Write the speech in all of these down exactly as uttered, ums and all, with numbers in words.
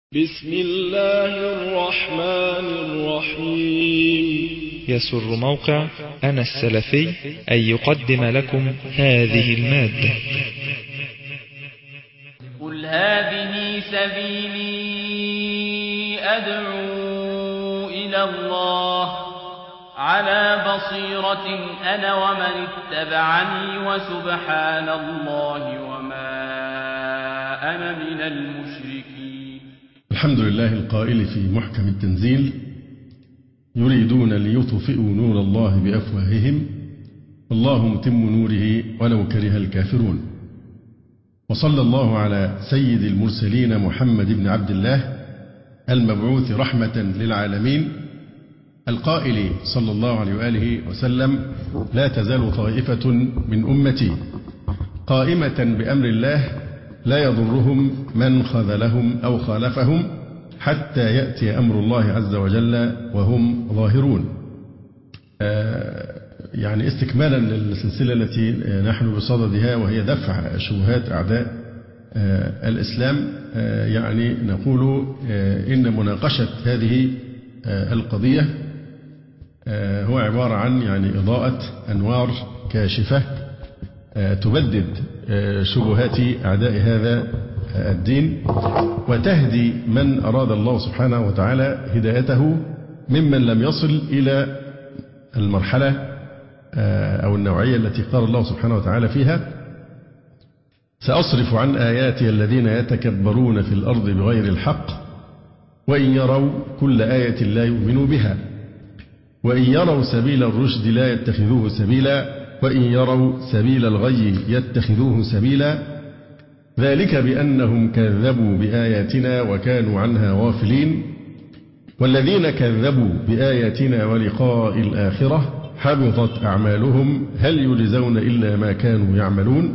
بسم الله الرحمن الرحيم. يسر موقع أنا السلفي أن يقدم لكم هذه المادة. قل هذه سبيلي أدعو إلى الله على بصيرة أنا ومن اتبعني وسبحان الله وما أنا من المشركين. الحمد لله القائل في محكم التنزيل: يريدون ليطفئوا نور الله بأفواههم والله متم نوره ولو كره الكافرون. وصلى الله على سيد المرسلين محمد بن عبد الله المبعوث رحمة للعالمين، القائل صلى الله عليه وآله وسلم: لا تزال طائفة من أمتي قائمة بأمر الله لا يضرهم من خذلهم أو خالفهم حتى يأتي أمر الله عز وجل وهم ظاهرون. يعني استكمالا للسلسلة التي نحن بصددها، وهي دفع شبهات أعداء الإسلام، يعني نقول إن مناقشة هذه القضية هو عبارة عن يعني إضاءة أنوار كاشفة تبدد شبهات أعداء هذا الدين، وتهدي من أراد الله سبحانه وتعالى هدايته ممن لم يصل إلى المرحلة أو النوعية التي قال الله سبحانه وتعالى فيها: سأصرف عن آياتي الذين يتكبرون في الأرض بغير الحق وإن يروا كل آية لا يؤمنوا بها وإن يروا سبيل الرشد لا يتخذوه سبيلا وإن يروا سبيل الغي يتخذوه سبيلا ذلك بأنهم كذبوا بآياتنا وكانوا عنها غافلين والذين كذبوا بآياتنا ولقاء الآخرة حبطت أعمالهم هل يجزون إلا ما كانوا يعملون.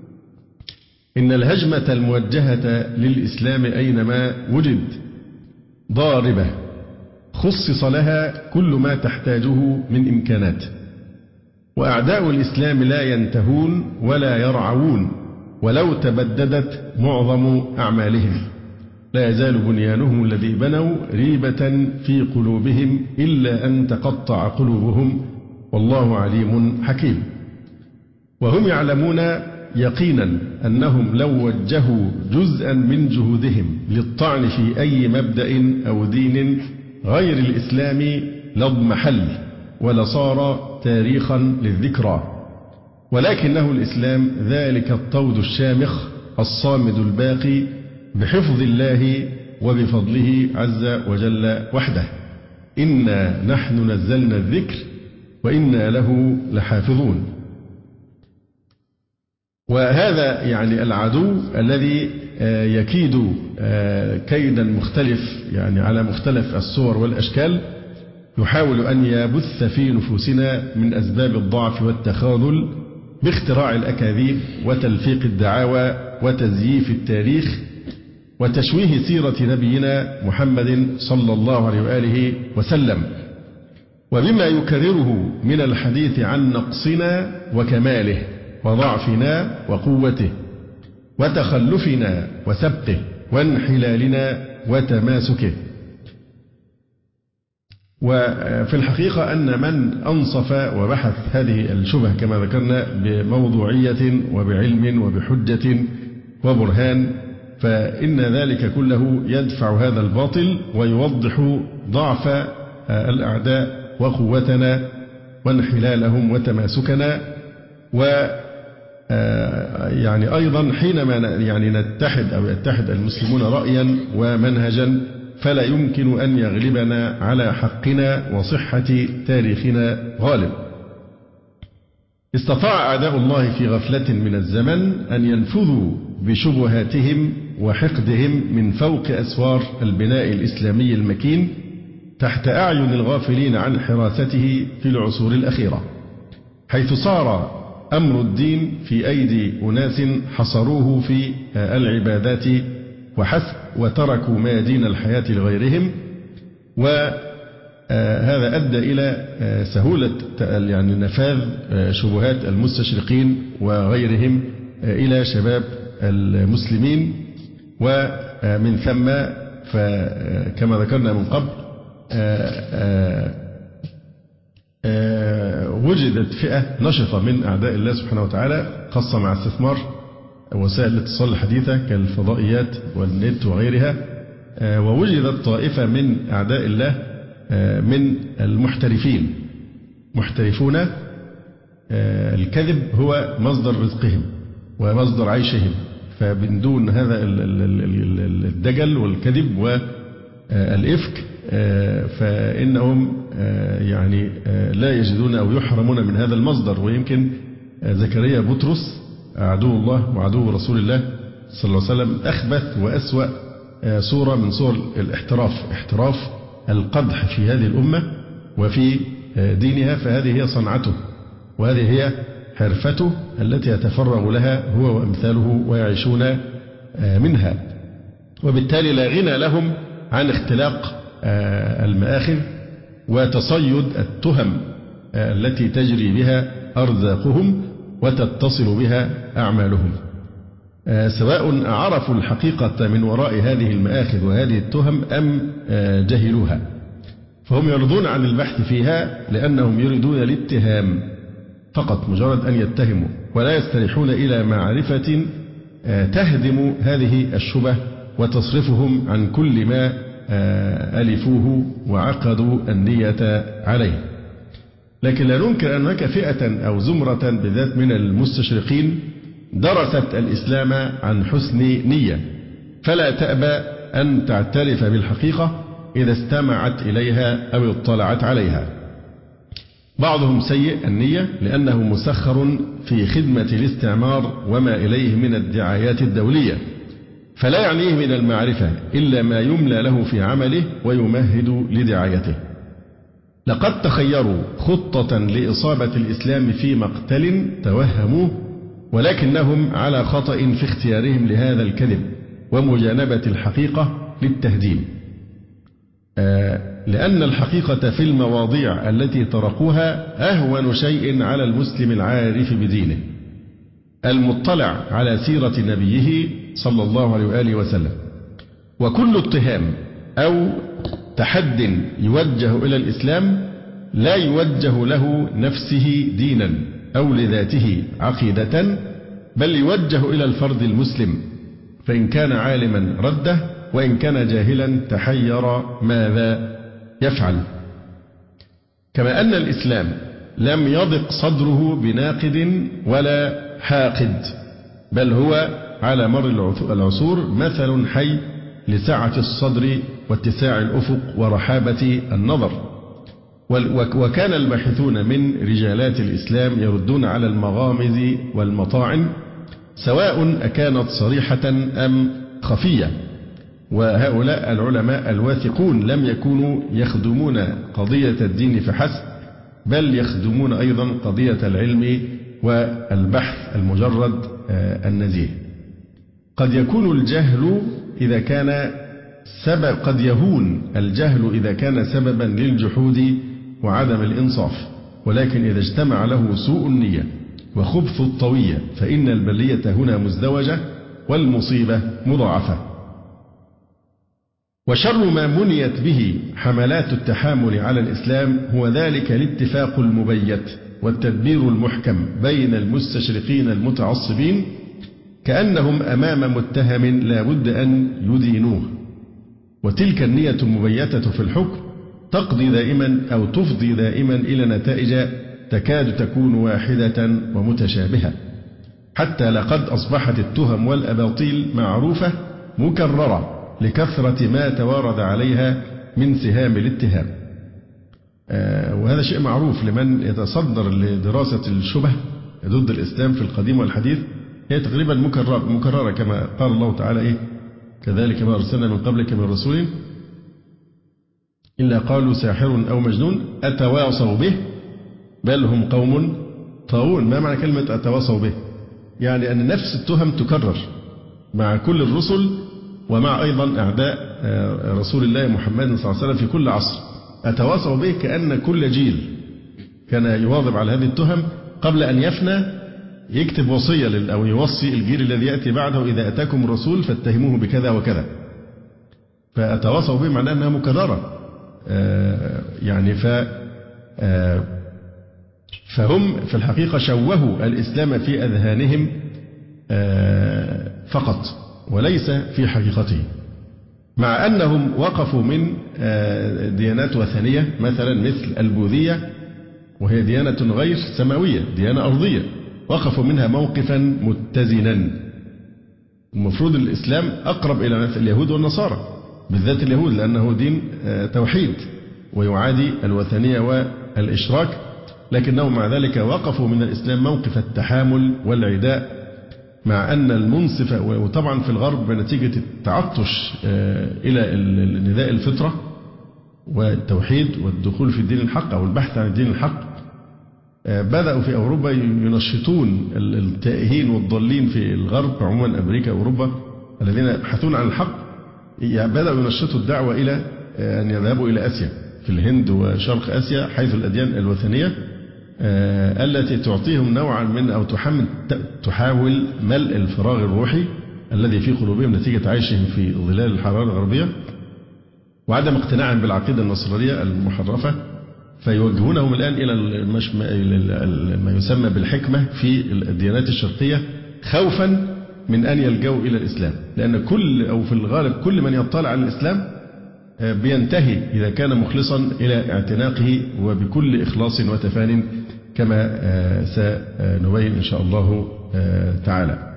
إن الهجمة الموجهة للإسلام أينما وجد ضاربة خصص لها كل ما تحتاجه من إمكانات، وأعداء الإسلام لا ينتهون ولا يرعون ولو تبددت معظم أعمالهم. لا يزال بنيانهم الذي بنوا ريبة في قلوبهم إلا أن تقطع قلوبهم والله عليم حكيم. وهم يعلمون يقينا أنهم لو وجهوا جزءا من جهودهم للطعن في أي مبدأ أو دين غير الإسلام لاضمحل ولصار تاريخا للذكرى، ولكنه الإسلام ذلك الطود الشامخ الصامد الباقي بحفظ الله وبفضله عز وجل وحده. إنا نحن نزلنا الذكر وإنا له لحافظون. وهذا يعني العدو الذي يكيد كيدا مختلف يعني على مختلف الصور والأشكال، يحاول أن يبث في نفوسنا من أسباب الضعف والتخاذل باختراع الأكاذيب وتلفيق الدعاوى وتزييف التاريخ وتشويه سيرة نبينا محمد صلى الله عليه وآله وسلم، وبما يكرره من الحديث عن نقصنا وكماله وضعفنا وقوته وتخلفنا وسبقه وانحلالنا وتماسكه. وفي الحقيقة أن من أنصف وبحث هذه الشبه كما ذكرنا بموضوعية وبعلم وبحجة وبرهان، فإن ذلك كله يدفع هذا الباطل ويوضح ضعف الأعداء وقوتنا وانحلالهم وتماسكنا. و يعني أيضا حينما يعني نتحد أو يتحد المسلمون رأيا ومنهجا فلا يمكن أن يغلبنا على حقنا وصحة تاريخنا غالب. استطاع أعداء الله في غفلة من الزمن أن ينفذوا بشبهاتهم وحقدهم من فوق أسوار البناء الإسلامي المكين تحت أعين الغافلين عن حراسته في العصور الأخيرة، حيث صار أمر الدين في أيدي أناس حصروه في العبادات وحسب وتركوا ميادين الحياة لغيرهم. وهذا أدى إلى سهولة يعني نفاذ شبهات المستشرقين وغيرهم إلى شباب المسلمين، ومن ثم فكما ذكرنا من قبل وجدت فئة نشطة من أعداء الله سبحانه وتعالى، خاصة مع استثمار وسائل الاتصال الحديثة كالفضائيات والنت وغيرها، ووجدت طائفة من أعداء الله من المحترفين، محترفون الكذب هو مصدر رزقهم ومصدر عيشهم، فمن دون هذا الدجل والكذب والإفك فإنهم يعني لا يجدون أو يحرمون من هذا المصدر. ويمكن زكريا بطرس عدو الله وعدو رسول الله صلى الله عليه وسلم أخبث وأسوأ صورة من صور الاحتراف، احتراف القدح في هذه الأمة وفي دينها، فهذه هي صنعته وهذه هي حرفته التي يتفرغ لها هو وأمثاله ويعيشون منها. وبالتالي لا غنى لهم عن اختلاق المآخذ وتصيد التهم التي تجري بها أرزاقهم وتتصل بها أعمالهم، سواء عرفوا الحقيقة من وراء هذه المآخذ وهذه التهم أم جهلوها، فهم يرضون عن البحث فيها لأنهم يريدون الاتهام فقط، مجرد أن يتهموا، ولا يستريحون إلى معرفة تهدم هذه الشبه وتصرفهم عن كل ما ألفوه وعقدوا النية عليه. لكن لا ننكر أن هناك فئة أو زمرة بالذات من المستشرقين درست الإسلام عن حسن نية، فلا تأبى أن تعترف بالحقيقة إذا استمعت إليها أو اطلعت عليها. بعضهم سيء النية لأنه مسخر في خدمة الاستعمار وما إليه من الدعايات الدولية، فلا يعنيه من المعرفة إلا ما يملى له في عمله ويمهد لدعايته. لقد تخيروا خطة لإصابة الإسلام في مقتل توهموه، ولكنهم على خطأ في اختيارهم لهذا الكذب ومجانبة الحقيقة للتهديم، لأن الحقيقة في المواضيع التي طرقوها أهون شيء على المسلم العارف بدينه المطلع على سيرة نبيه صلى الله عليه وآله وسلم. وكل اتهام أو تحد يوجه إلى الإسلام لا يوجه له نفسه دينا أو لذاته عقيدة، بل يوجه إلى الفرد المسلم، فإن كان عالما رده وإن كان جاهلا تحير ماذا يفعل. كما أن الإسلام لم يضق صدره بناقد ولا حاقد، بل هو على مر العصور مثل حي لسعة الصدر واتساع الأفق ورحابة النظر. وكان الباحثون من رجالات الإسلام يردون على المغامز والمطاعن سواء أكانت صريحة أم خفية، وهؤلاء العلماء الواثقون لم يكونوا يخدمون قضية الدين فحسب، بل يخدمون أيضا قضية العلم والبحث المجرد النزيه. قد يكون الجهل إذا كان سبب قد يهون الجهل إذا كان سببا للجحود وعدم الإنصاف، ولكن إذا اجتمع له سوء النية وخبث الطوية فإن البلية هنا مزدوجة والمصيبة مضاعفة. وشر ما منيت به حملات التحامل على الإسلام هو ذلك الاتفاق المبيت والتدبير المحكم بين المستشرقين المتعصبين، كأنهم أمام متهم لا بد أن يدينوه، وتلك النية المبيتة في الحكم تقضي دائما أو تفضي دائما إلى نتائج تكاد تكون واحدة ومتشابهة، حتى لقد أصبحت التهم والأباطيل معروفة مكررة لكثرة ما توارد عليها من سهام الاتهام. آه وهذا شيء معروف لمن يتصدر لدراسة الشبه ضد الإسلام في القديم والحديث، هي تقريبا مكررة, مكررة كما قال الله تعالى إيه كذلك ما أرسلنا من قبلك من رسول إلا قالوا ساحر أو مجنون أتواصوا به بل هم قوم طاغون. ما معنى كلمة أتواصوا به؟ يعني أن نفس التهم تكرر مع كل الرسل ومع أيضا أعداء رسول الله محمد صلى الله عليه وسلم في كل عصر. أتواصوا به كأن كل جيل كان يواظب على هذه التهم قبل أن يفنى يكتب وصية أو يوصي الجيل الذي يأتي بعده إذا أتاكم الرسول فاتهموه بكذا وكذا. فأتواصوا به معناه أنها مكررة. يعني ف فهم في الحقيقة شوهوا الإسلام في أذهانهم فقط وليس في حقيقته، مع أنهم وقفوا من ديانات وثنية مثلا مثل البوذية، وهي ديانة غير سماوية، ديانة أرضية، وقفوا منها موقفا متزنا. المفروض الإسلام أقرب إلى اليهود والنصارى، بالذات اليهود، لأنه دين توحيد ويعادي الوثنية والإشراك، لكنهم مع ذلك وقفوا من الإسلام موقف التحامل والعداء، مع أن المنصف، وطبعا في الغرب نتيجة التعطش إلى نداء الفطرة والتوحيد والدخول في الدين الحق أو البحث عن الدين الحق، بدأوا في أوروبا ينشطون التائهين والضالين في الغرب عموما، أمريكا وأوروبا، الذين يبحثون عن الحق، بدأوا ينشطوا الدعوة إلى أن يذهبوا إلى آسيا، في الهند وشرق آسيا، حيث الأديان الوثنية التي تعطيهم نوعا من أو تحمل تحاول ملء الفراغ الروحي الذي في قلوبهم نتيجة عيشهم في ظلال الحضارة الغربية وعدم اقتناعهم بالعقيدة النصرانية المحرفة، فيوجهونهم الآن إلى ما يسمى بالحكمة في الديانات الشرقية، خوفا من أن يلجوا إلى الإسلام، لأن كل أو في الغالب كل من يطلع على الإسلام بينتهي إذا كان مخلصا إلى اعتناقه وبكل إخلاص وتفان، كما سنبين إن شاء الله تعالى.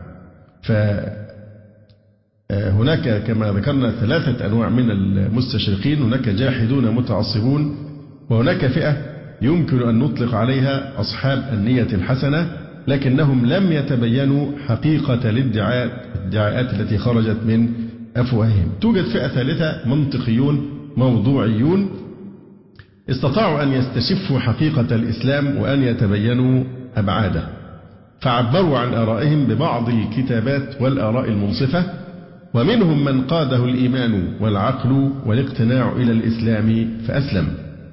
فهناك كما ذكرنا ثلاثة أنواع من المستشرقين، هناك جاحدون متعصبون، وهناك فئة يمكن أن نطلق عليها أصحاب النية الحسنة، لكنهم لم يتبينوا حقيقة الادعاءات التي خرجت من أفواههم. توجد فئة ثالثة، منطقيون موضوعيون، استطاعوا أن يستشفوا حقيقة الإسلام وأن يتبينوا أبعاده، فعبروا عن آرائهم ببعض الكتابات والآراء المنصفة، ومنهم من قاده الإيمان والعقل والاقتناع إلى الإسلام فأسلم.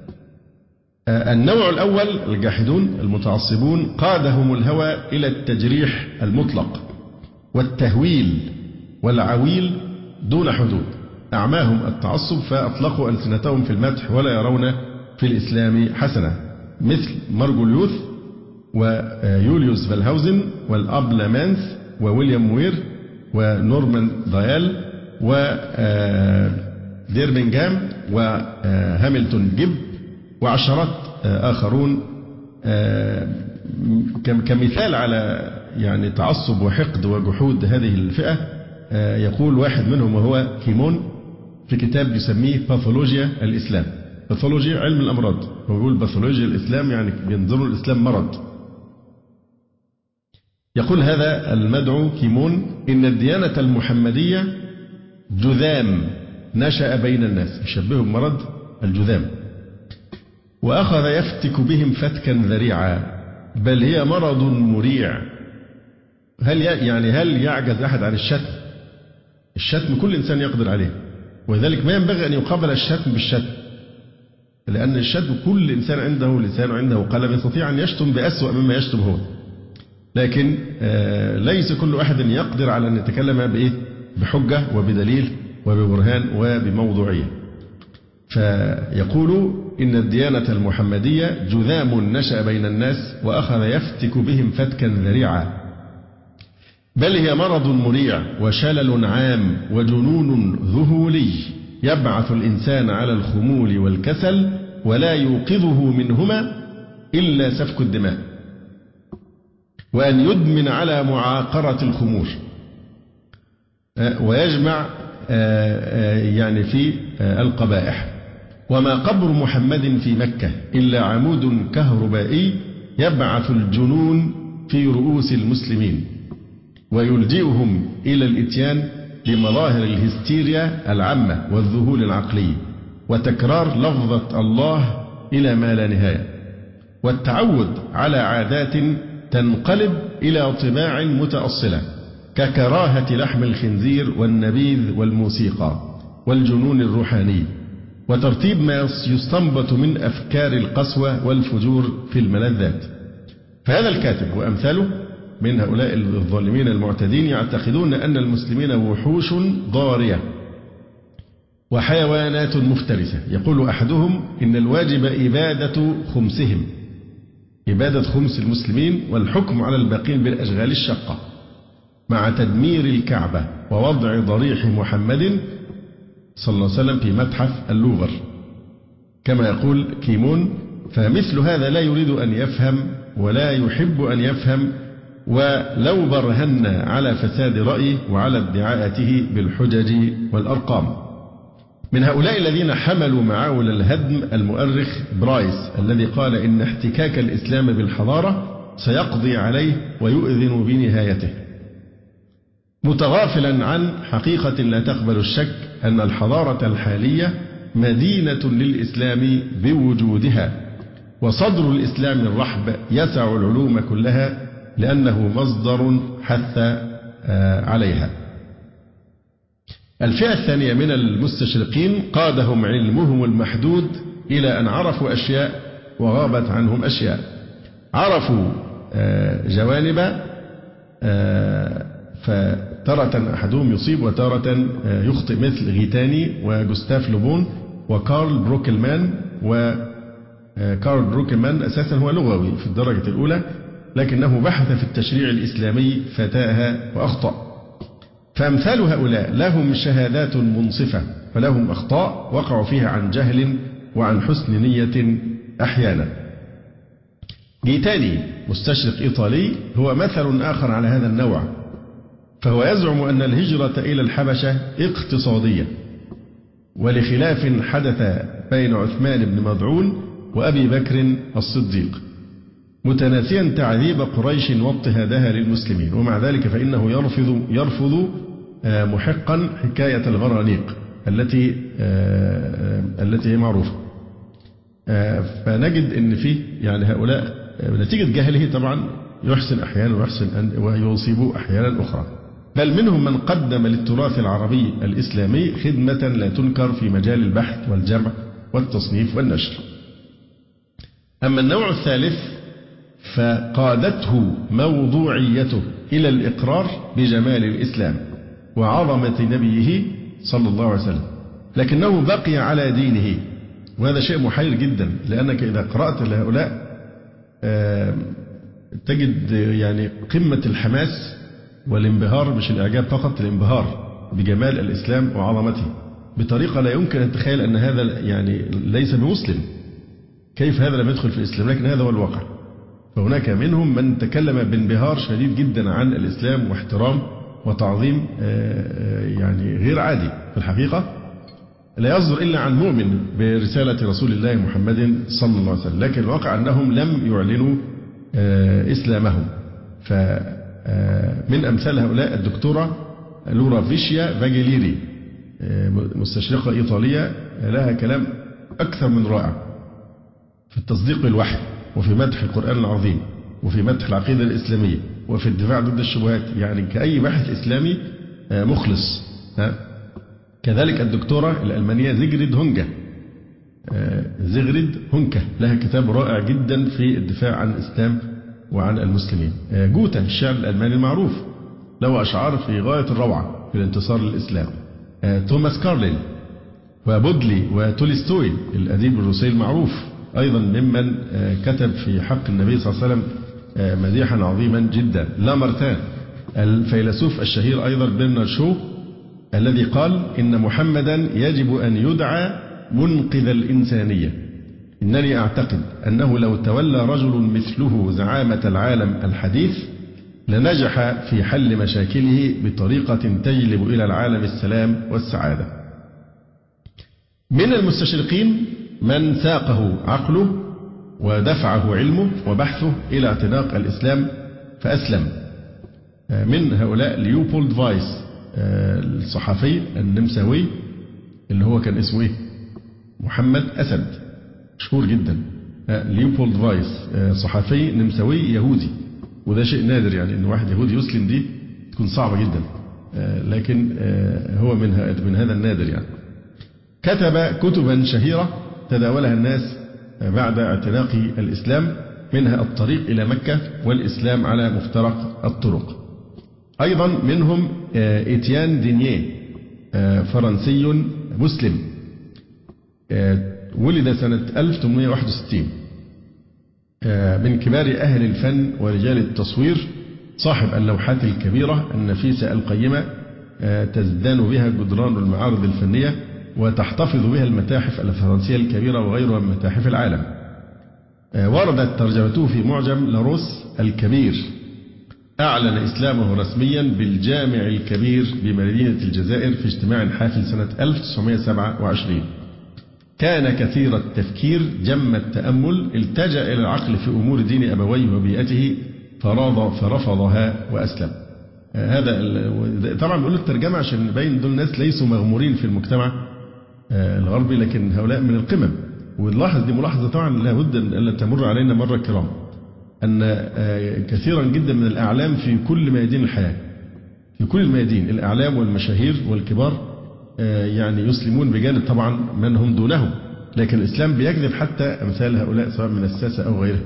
النوع الأول الجاحدون المتعصبون قادهم الهوى إلى التجريح المطلق والتهويل والعويل دون حدود، أعماهم التعصب فأطلقوا ألسنتهم في المدح ولا يرون في الإسلام حسنة، مثل مارجوليوث ويوليوس فالهاوزن والأب لامانث وويليام وير ونورمان دايال وديربنجهام وهامilton جيب وعشرات آخرون. كمثال على يعني تعصب وحقد وجحود هذه الفئة، يقول واحد منهم وهو كيمون في كتاب يسميه باثولوجيا الإسلام، باثولوجيا علم الأمراض، هو بيقول باثولوجيا الإسلام يعني بينظروا الإسلام مرض. يقول هذا المدعو كيمون إن الديانة المحمدية جذام نشأ بين الناس، يشبهه بمرض الجذام، وأخذ يفتك بهم فتكا ذريعا، بل هي مرض مريع. هل يعني هل يعجز أحد عن الشتم؟ الشتم كل إنسان يقدر عليه، ولذلك ما ينبغي أن يقابل الشتم بالشتم، لأن الشتم كل إنسان عنده لسان وعنده قلم يستطيع أن يشتم بأسوأ مما يشتم هو، لكن ليس كل أحد يقدر على أن يتكلم بإيه؟ بحجة وبدليل وببرهان وبموضوعية. فيقول إن الديانة المحمدية جذام نشأ بين الناس وأخذ يفتك بهم فتكا ذريعا، بل هي مرض مريع وشلل عام وجنون ذهولي يبعث الإنسان على الخمول والكسل، ولا يوقظه منهما إلا سفك الدماء، وأن يدمن على معاقرة الخمور، ويجمع يعني في القبائح. وما قبر محمد في مكة إلا عمود كهربائي يبعث الجنون في رؤوس المسلمين، ويلجئهم إلى الإتيان بمظاهر الهستيريا العامة والذهول العقلي، وتكرار لفظة الله إلى ما لا نهاية، والتعود على عادات تنقلب إلى طباع متأصلة ككراهة لحم الخنزير والنبيذ والموسيقى والجنون الروحاني، وترتيب ما يستنبط من أفكار القسوة والفجور في الملذات. فهذا الكاتب وأمثاله من هؤلاء الظالمين المعتدين يعتقدون أن المسلمين وحوش ضارية وحيوانات مفترسة. يقول أحدهم إن الواجب إبادة خمسهم، إبادة خمس المسلمين، والحكم على الباقين بالأشغال الشاقة، مع تدمير الكعبة ووضع ضريح محمد صلى الله عليه وسلم في متحف اللوفر كما يقول كيمون. فمثل هذا لا يريد أن يفهم ولا يحب أن يفهم، ولو برهنا على فساد رأيه وعلى ادعاءاته بالحجج والأرقام. من هؤلاء الذين حملوا معاول الهدم المؤرخ برايس الذي قال إن احتكاك الإسلام بالحضارة سيقضي عليه ويؤذن بنهايته، متغافلا عن حقيقة لا تقبل الشك أن الحضارة الحالية مدينة للإسلام بوجودها، وصدر الإسلام الرحب يسع العلوم كلها لأنه مصدر حث عليها. الفئة الثانية من المستشرقين قادهم علمهم المحدود إلى أن عرفوا أشياء وغابت عنهم أشياء. عرفوا جوانب فتارة أحدهم يصيب وتارة يخطئ، مثل غيتاني وجوستاف لوبون وكارل بروكلمان. وكارل بروكلمان أساسا هو لغوي في الدرجة الأولى، لكنه بحث في التشريع الإسلامي فتاه وأخطأ. فأمثال هؤلاء لهم شهادات منصفة ولهم أخطاء وقعوا فيها عن جهل وعن حسن نية أحيانا. غيتاني مستشرق إيطالي هو مثل آخر على هذا النوع، فهو يزعم أن الهجرة إلى الحبشة اقتصادية، ولخلاف حدث بين عثمان بن مضعون وأبي بكر الصديق، متناسيا تعذيب قريش واضطهادها للمسلمين، ومع ذلك فإنه يرفض يرفض محقا حكاية الغرانيق التي التي هي معروفة. فنجد أن فيه يعني هؤلاء نتيجة جهله طبعا يحسن أحيانا ويحسن أن ويصيب أحيانا أخرى، بل منهم من قدم للتراث العربي الإسلامي خدمة لا تنكر في مجال البحث والجمع والتصنيف والنشر. أما النوع الثالث فقادته موضوعيته إلى الإقرار بجمال الإسلام وعظمة نبيه صلى الله عليه وسلم، لكنه بقي على دينه، وهذا شيء محير جدا، لأنك إذا قرأت لهؤلاء تجد يعني قمة الحماس والانبهار، مش الإعجاب فقط، الانبهار بجمال الإسلام وعظمته بطريقة لا يمكن أن تتخيل أن هذا يعني ليس بمسلم، كيف هذا لم يدخل في الإسلام، لكن هذا هو الواقع. فهناك منهم من تكلم بانبهار شديد جدا عن الإسلام واحترام وتعظيم يعني غير عادي في الحقيقة، لا يصدر إلا عن مؤمن برسالة رسول الله محمد صلى الله عليه وسلم، لكن الواقع أنهم لم يعلنوا إسلامهم. فمن أمثال هؤلاء الدكتورة لورا فيشيا فاجيليري، مستشرقة إيطالية لها كلام أكثر من رائع في التصديق بالوحي، وفي مدح القرآن العظيم، وفي مدح العقيدة الإسلامية، وفي الدفاع ضد الشبهات، يعني كأي باحث إسلامي مخلص. كذلك الدكتورة الألمانية زيغريد هونكا، زيغريد هونكا لها كتاب رائع جدا في الدفاع عن الإسلام وعن المسلمين. جوتا الشاعر الألماني المعروف له أشعار في غاية الروعة في الانتصار للإسلام. توماس كارليل وبودلي وتولستوي الأديب الروسي المعروف أيضا ممن كتب في حق النبي صلى الله عليه وسلم مديحا عظيما جدا. لامارتان الفيلسوف الشهير أيضا برنارد شو الذي قال إن محمدا يجب أن يدعى منقذ الإنسانية، إنني أعتقد أنه لو تولى رجل مثله زعامة العالم الحديث لنجح في حل مشاكله بطريقة تجلب إلى العالم السلام والسعادة. من المستشرقين من ساقه عقله ودفعه علمه وبحثه إلى اعتناق الإسلام فأسلم. من هؤلاء ليوبولد فايس الصحفي النمساوي اللي هو كان اسمه إيه؟ محمد أسد، مشهور جدا. ليوبولد فايس صحفي نمساوي يهودي، وده شيء نادر، يعني إن واحد يهودي يسلم دي تكون صعبة جدا، لكن هو من من هذا النادر يعني. كتب كتبا شهيرة تداولها الناس بعد اعتناق الإسلام، منها الطريق إلى مكة والإسلام على مفترق الطرق. أيضا منهم إتيان دينيه فرنسي مسلم، ولد سنة ألف وثمانمائة وواحد وستين، من كبار أهل الفن ورجال التصوير، صاحب اللوحات الكبيرة النفيسة القيمة تزدان بها جدران المعارض الفنية وتحتفظ بها المتاحف الفرنسية الكبيرة وغيرها من متاحف العالم. وردت ترجمته في معجم لاروس الكبير. أعلن إسلامه رسميا بالجامع الكبير بمدينة الجزائر في اجتماع حافل سنة ألف وتسعمائة وسبعة وعشرين. كان كثير التفكير جم التأمل، التجأ إلى العقل في أمور دين أبويه وبيئته فرض فرفضها وأسلم. هذا طبعا بيقول الترجمة عشان نبين دول ناس ليسوا مغمورين في المجتمع الغربي، لكن هؤلاء من القمم. ونلاحظ دي ملاحظة طبعا لابد أن تمر علينا مرة كرام، أن كثيرا جدا من الأعلام في كل ميادين الحياة، في كل الميادين، الأعلام والمشاهير والكبار يعني يسلمون بجانب طبعا من هم دونهم، لكن الإسلام بيجذب حتى أمثال هؤلاء سواء من الساسة أو غيره.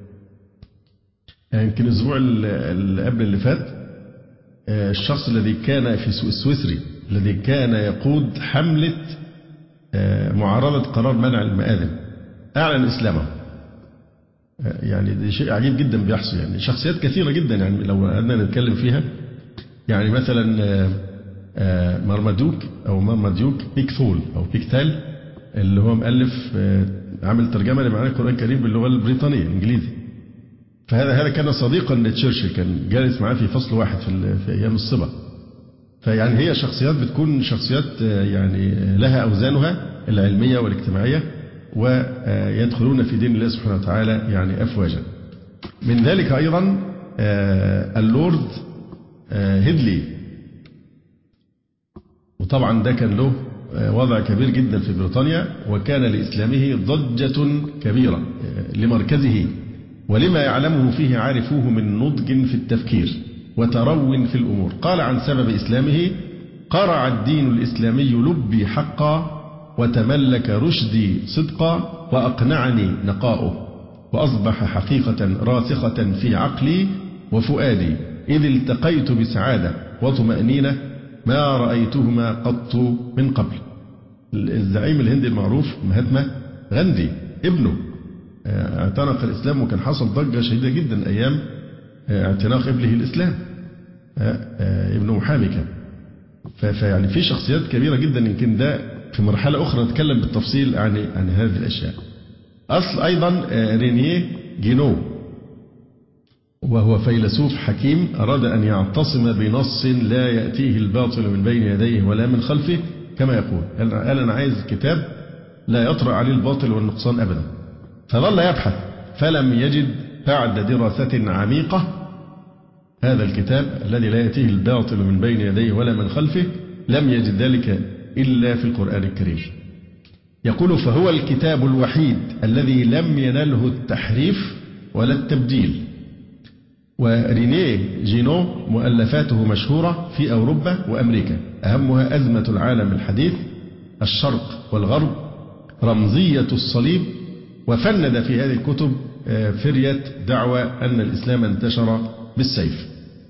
يمكن يعني الأسبوع اللي قبل اللي فات الشخص الذي كان في السويسري الذي كان يقود حملة معارضة قرار منع المآذن أعلن إسلامه. يعني ده شيء عجيب جدا بيحصل، يعني شخصيات كثيرة جدا يعني لو قعدنا نتكلم فيها، يعني مثلا مرمدوك أو مرمديوك بيكثول أو بيكتال اللي هو مؤلف عامل ترجمة لمعاني القرآن الكريم باللغة البريطانية الإنجليزي. فهذا هذا كان صديقا لتشرشل، كان جالس معاه في فصل واحد في, في أيام الصبا. فيعني هي شخصيات بتكون شخصيات يعني لها أوزانها العلمية والاجتماعية، ويدخلون في دين الله سبحانه وتعالى يعني أفواجا. من ذلك أيضا اللورد هيدلي، وطبعا ده كان له وضع كبير جدا في بريطانيا، وكان لإسلامه ضجة كبيرة لمركزه ولما يعلمه فيه عارفوه من نضج في التفكير وترو في الأمور. قال عن سبب إسلامه: قرع الدين الإسلامي لبي حقا، وتملك رشدي صدقا، وأقنعني نقاؤه، وأصبح حقيقة راسخة في عقلي وفؤادي، إذ التقيت بسعادة وطمأنينة ما رأيتهما قط من قبل. الزعيم الهندي المعروف مهاتما غاندي ابنه اعتنق الإسلام، وكان حصل ضجة شديدة جدا أيام اعتناق ابنه الإسلام، ابنه محامي كان. فيعني في شخصيات كبيرة جدا، يمكن ده في مرحلة أخرى نتكلم بالتفصيل عن عن هذه الأشياء. أصل أيضا رينيه جينو، وهو فيلسوف حكيم أراد أن يعتصم بنص لا يأتيه الباطل من بين يديه ولا من خلفه، كما يقول قال أنا عايز كتاب لا يطرأ عليه الباطل والنقصان أبدا. فظل يبحث فلم يجد بعد دراسة عميقة هذا الكتاب الذي لا يأتيه الباطل من بين يديه ولا من خلفه، لم يجد ذلك إلا في القرآن الكريم. يقول: فهو الكتاب الوحيد الذي لم ينله التحريف ولا التبديل. ورينيه جينو مؤلفاته مشهورة في أوروبا وأمريكا، أهمها أزمة العالم الحديث، الشرق والغرب، رمزية الصليب، وفند في هذه الكتب فرية دعوى أن الإسلام انتشر بالسيف.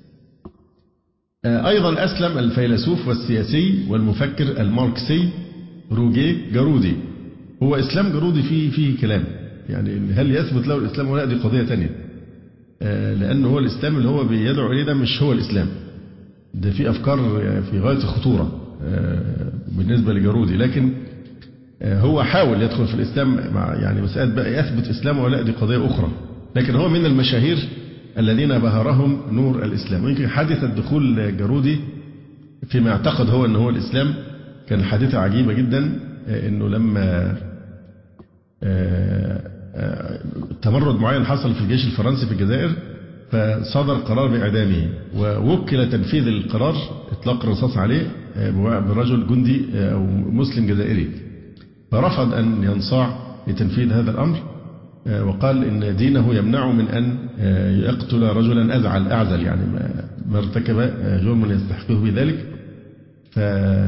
أيضا أسلم الفيلسوف والسياسي والمفكر الماركسي روجيه جارودي. هو إسلام جارودي فيه فيه كلام، يعني هل يثبت له الإسلام ولا، دي قضية تانية، لأنه هو الإسلام اللي هو بيدعو إليه ده مش هو الإسلام، ده في أفكار في غاية الخطورة بالنسبة لجارودي. لكن هو حاول يدخل في الإسلام مع يعني مسألة بقى يثبت إسلامه ولا، دي قضية أخرى. لكن هو من المشاهير الذين بهرهم نور الإسلام. ويمكن حادثة دخول جارودي فيما اعتقد هو أنه هو الإسلام كان حادثة عجيبة جدا، أنه لما تمرد معين حصل في الجيش الفرنسي في الجزائر، فصدر قرار بإعدامه، ووكل تنفيذ القرار إطلاق الرصاص عليه برجل جندي أو مسلم جزائري، فرفض أن ينصاع لتنفيذ هذا الأمر، وقال إن دينه يمنعه من أن يقتل رجلا أزعل أعزل، يعني ما ارتكب جرما يستحقه بذلك، ف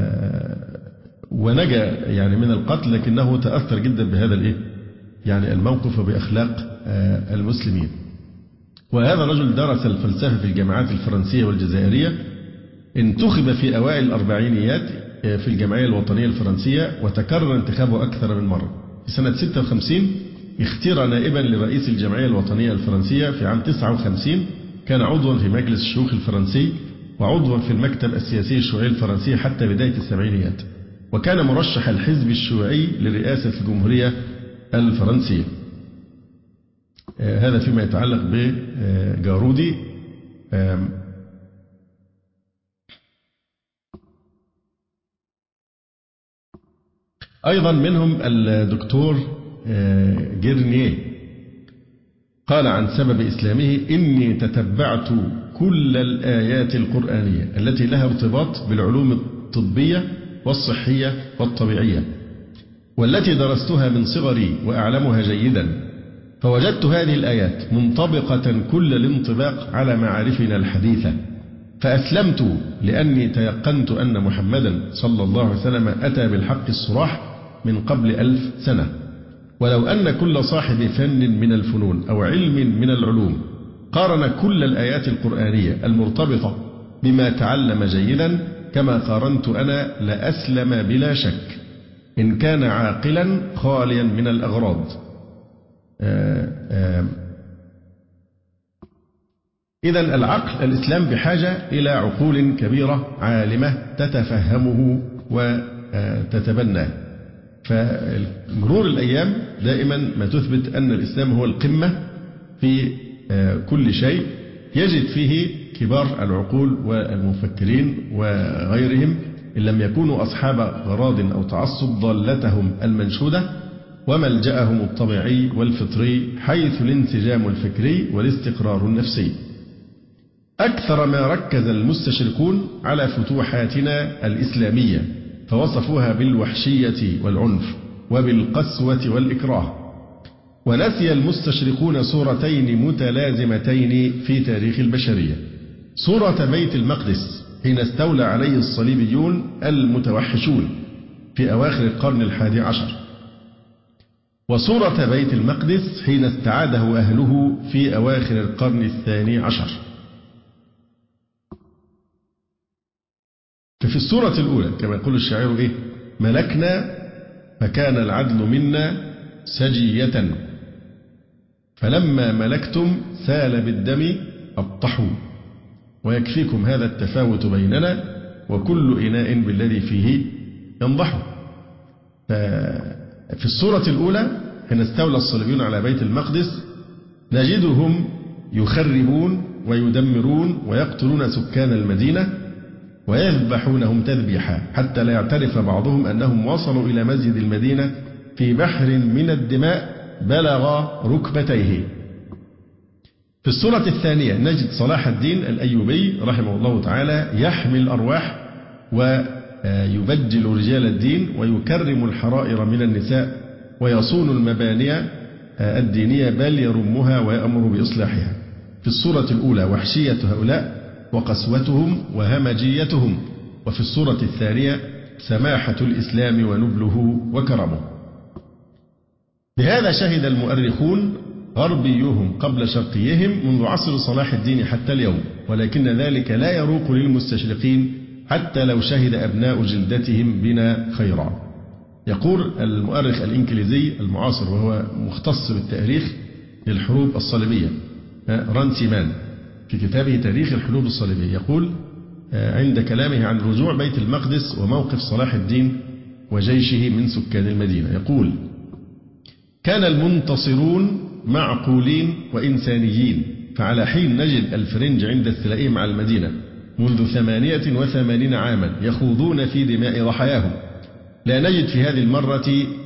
ونجا يعني من القتل، لكنه تأثر جدا بهذا الإيه يعني الموقف وبأخلاق المسلمين. وهذا الرجل درس الفلسفة في الجامعات الفرنسية والجزائرية، انتخب في أوائل الأربعينيات في الجمعية الوطنية الفرنسية، وتكرر انتخابه أكثر من مرة. في سنة ستة وخمسين اختير نائبا لرئيس الجمعية الوطنية الفرنسية. في عام تسعة وخمسين كان عضوا في مجلس الشيوخ الفرنسي وعضوا في المكتب السياسي الشيوعي الفرنسي حتى بداية السبعينيات، وكان مرشح الحزب الشيوعي لرئاسة الجمهورية الفرنسية. هذا فيما يتعلق بجارودي. أيضا منهم الدكتور جيرنيه قال عن سبب إسلامه: إني تتبعت كل الآيات القرآنية التي لها ارتباط بالعلوم الطبية والصحية والطبيعية، والتي درستها من صغري وأعلمها جيدا، فوجدت هذه الآيات منطبقة كل الانطباق على معارفنا الحديثة، فأسلمت لأني تيقنت أن محمدا صلى الله عليه وسلم أتى بالحق الصراح من قبل ألف سنة، ولو أن كل صاحب فن من الفنون أو علم من العلوم قارن كل الآيات القرآنية المرتبطة بما تعلم جيدا كما قارنت أنا لأسلم بلا شك، إن كان عاقلا خاليا من الأغراض. إذن العقل الإسلام بحاجة إلى عقول كبيرة عالمة تتفهمه وتتبناه. فمرور الأيام دائما ما تثبت أن الإسلام هو القمة في كل شيء، يجد فيه كبار العقول والمفكرين وغيرهم إن لم يكونوا أصحاب غراض أو تعصب ضالتهم المنشودة وملجأهم الطبيعي والفطري، حيث الانسجام الفكري والاستقرار النفسي. أكثر ما ركز المستشرقون على فتوحاتنا الإسلامية، فوصفوها بالوحشية والعنف وبالقسوة والإكراه. ونسي المستشرقون صورتين متلازمتين في تاريخ البشرية: صورة بيت المقدس حين استولى عليه الصليبيون المتوحشون في أواخر القرن الحادي عشر، وصورة بيت المقدس حين استعاده أهله في أواخر القرن الثاني عشر. ففي الصورة الأولى كما يقول الشاعر إيه: ملكنا فكان العدل منا سجية، فلما ملكتم سال بالدم أبطحوا، ويكفيكم هذا التفاوت بيننا وكل إناء بالذي فيه ينضح. في الصورة الأولى حين استولى الصليبيون على بيت المقدس نجدهم يخربون ويدمرون ويقتلون سكان المدينة ويذبحونهم تذبيحا حتى لا يعترف بعضهم أنهم وصلوا إلى مسجد المدينة في بحر من الدماء بلغ ركبتيه. في الصورة الثانية نجد صلاح الدين الأيوبي رحمه الله تعالى يحمي الأرواح ويبجل رجال الدين ويكرم الحرائر من النساء ويصون المباني الدينية بل يرمها ويأمر بإصلاحها. في الصورة الأولى وحشية هؤلاء وقسوتهم وهمجيتهم، وفي الصورة الثانية سماحة الإسلام ونبله وكرمه. بهذا شهد المؤرخون غربيهم قبل شرقيهم منذ عصر صلاح الدين حتى اليوم، ولكن ذلك لا يروق للمستشرقين حتى لو شهد أبناء جلدتهم بنا خيرا. يقول المؤرخ الإنجليزي المعاصر وهو مختص بالتاريخ للحروب الصليبية رانسيمان في كتابه تاريخ الحروب الصليبية، يقول عند كلامه عن رجوع بيت المقدس وموقف صلاح الدين وجيشه من سكان المدينة، يقول: كان المنتصرون معقولين وإنسانيين، فعلى حين نجد الفرنج عند استيلائهم على المدينة منذ ثمانية وثمانين عاما يخوضون في دماء ضحاياهم، لا نجد في هذه المرة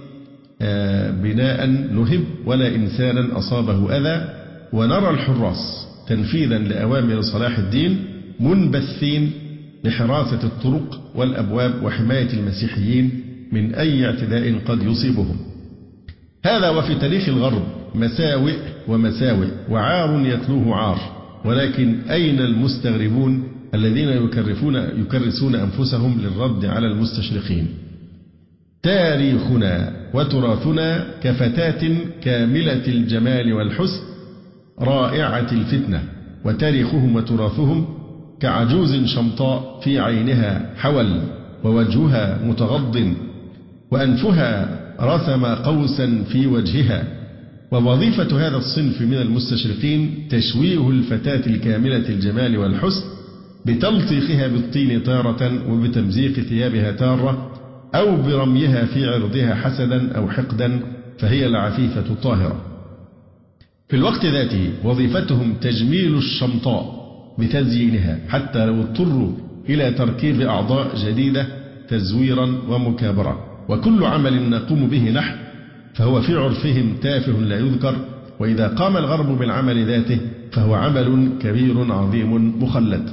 بناء نهب ولا إنسانا أصابه أذى، ونرى الحراس تنفيذا لأوامر صلاح الدين منبثين لحراسة الطرق والأبواب وحماية المسيحيين من أي اعتداء قد يصيبهم. هذا وفي تاريخ الغرب مساوئ ومساوئ وعار يتلوه عار، ولكن أين المستغربون الذين يكرفون يكرسون أنفسهم للرد على المستشرقين؟ تاريخنا وتراثنا كفتاة كاملة الجمال والحسن رائعة الفتنة، وتاريخهم وتراثهم كعجوز شمطاء في عينها حول ووجهها متغض وأنفها رسم قوسا في وجهها. ووظيفة هذا الصنف من المستشرقين تشويه الفتاة الكاملة الجمال والحسن بتلطيخها بالطين تارة وبتمزيق ثيابها تارة أو برميها في عرضها حسدا أو حقدا، فهي العفيفة الطاهرة. في الوقت ذاته وظيفتهم تجميل الشمطاء بتزيينها حتى لو اضطروا إلى تركيب أعضاء جديدة تزويرا ومكابرة. وكل عمل نقوم به نحن فهو في عرفهم تافه لا يذكر، وإذا قام الغرب بالعمل ذاته فهو عمل كبير عظيم مخلد.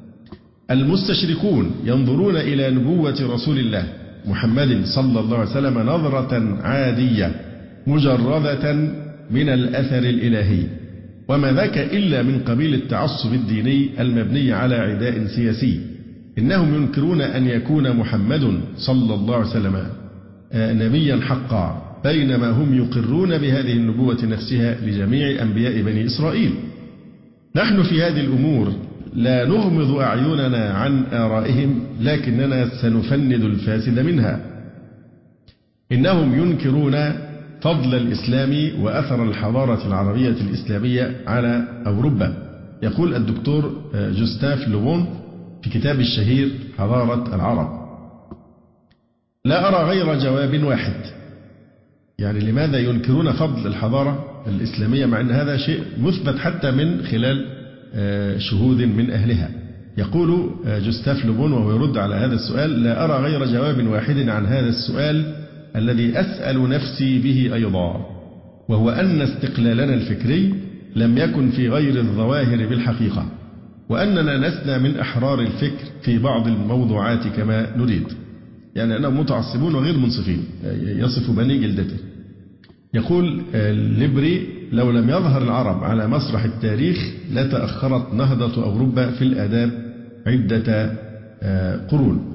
المستشركون ينظرون إلى نبوة رسول الله محمد صلى الله عليه وسلم نظرة عادية مجردة من الأثر الإلهي، وما ذاك إلا من قبيل التعصب الديني المبني على عداء سياسي. إنهم ينكرون أن يكون محمد صلى الله عليه وسلم نبيا حقا، بينما هم يقرون بهذه النبوة نفسها لجميع أنبياء بني إسرائيل. نحن في هذه الأمور لا نغمض أعيننا عن آرائهم، لكننا سنفند الفاسد منها. إنهم ينكرون فضل الإسلام وأثر الحضارة العربية الإسلامية على أوروبا. يقول الدكتور جوستاف لوبون في كتابه الشهير حضارة العرب: لا أرى غير جواب واحد. يعني لماذا ينكرون فضل الحضارة الإسلامية مع أن هذا شيء مثبت حتى من خلال شهود من أهلها؟ يقول جوستاف لوبون وهو يرد على هذا السؤال: لا أرى غير جواب واحد عن هذا السؤال الذي أسأل نفسي به أيضا، وهو أن استقلالنا الفكري لم يكن في غير الظواهر بالحقيقة، وأننا لسنا من أحرار الفكر في بعض الموضوعات كما نريد. يعني أنهم متعصبون وغير منصفين، يصف بني جلدته. يقول ليبري: لو لم يظهر العرب على مسرح التاريخ لتأخرت نهضة أوروبا في الآداب عدة قرون.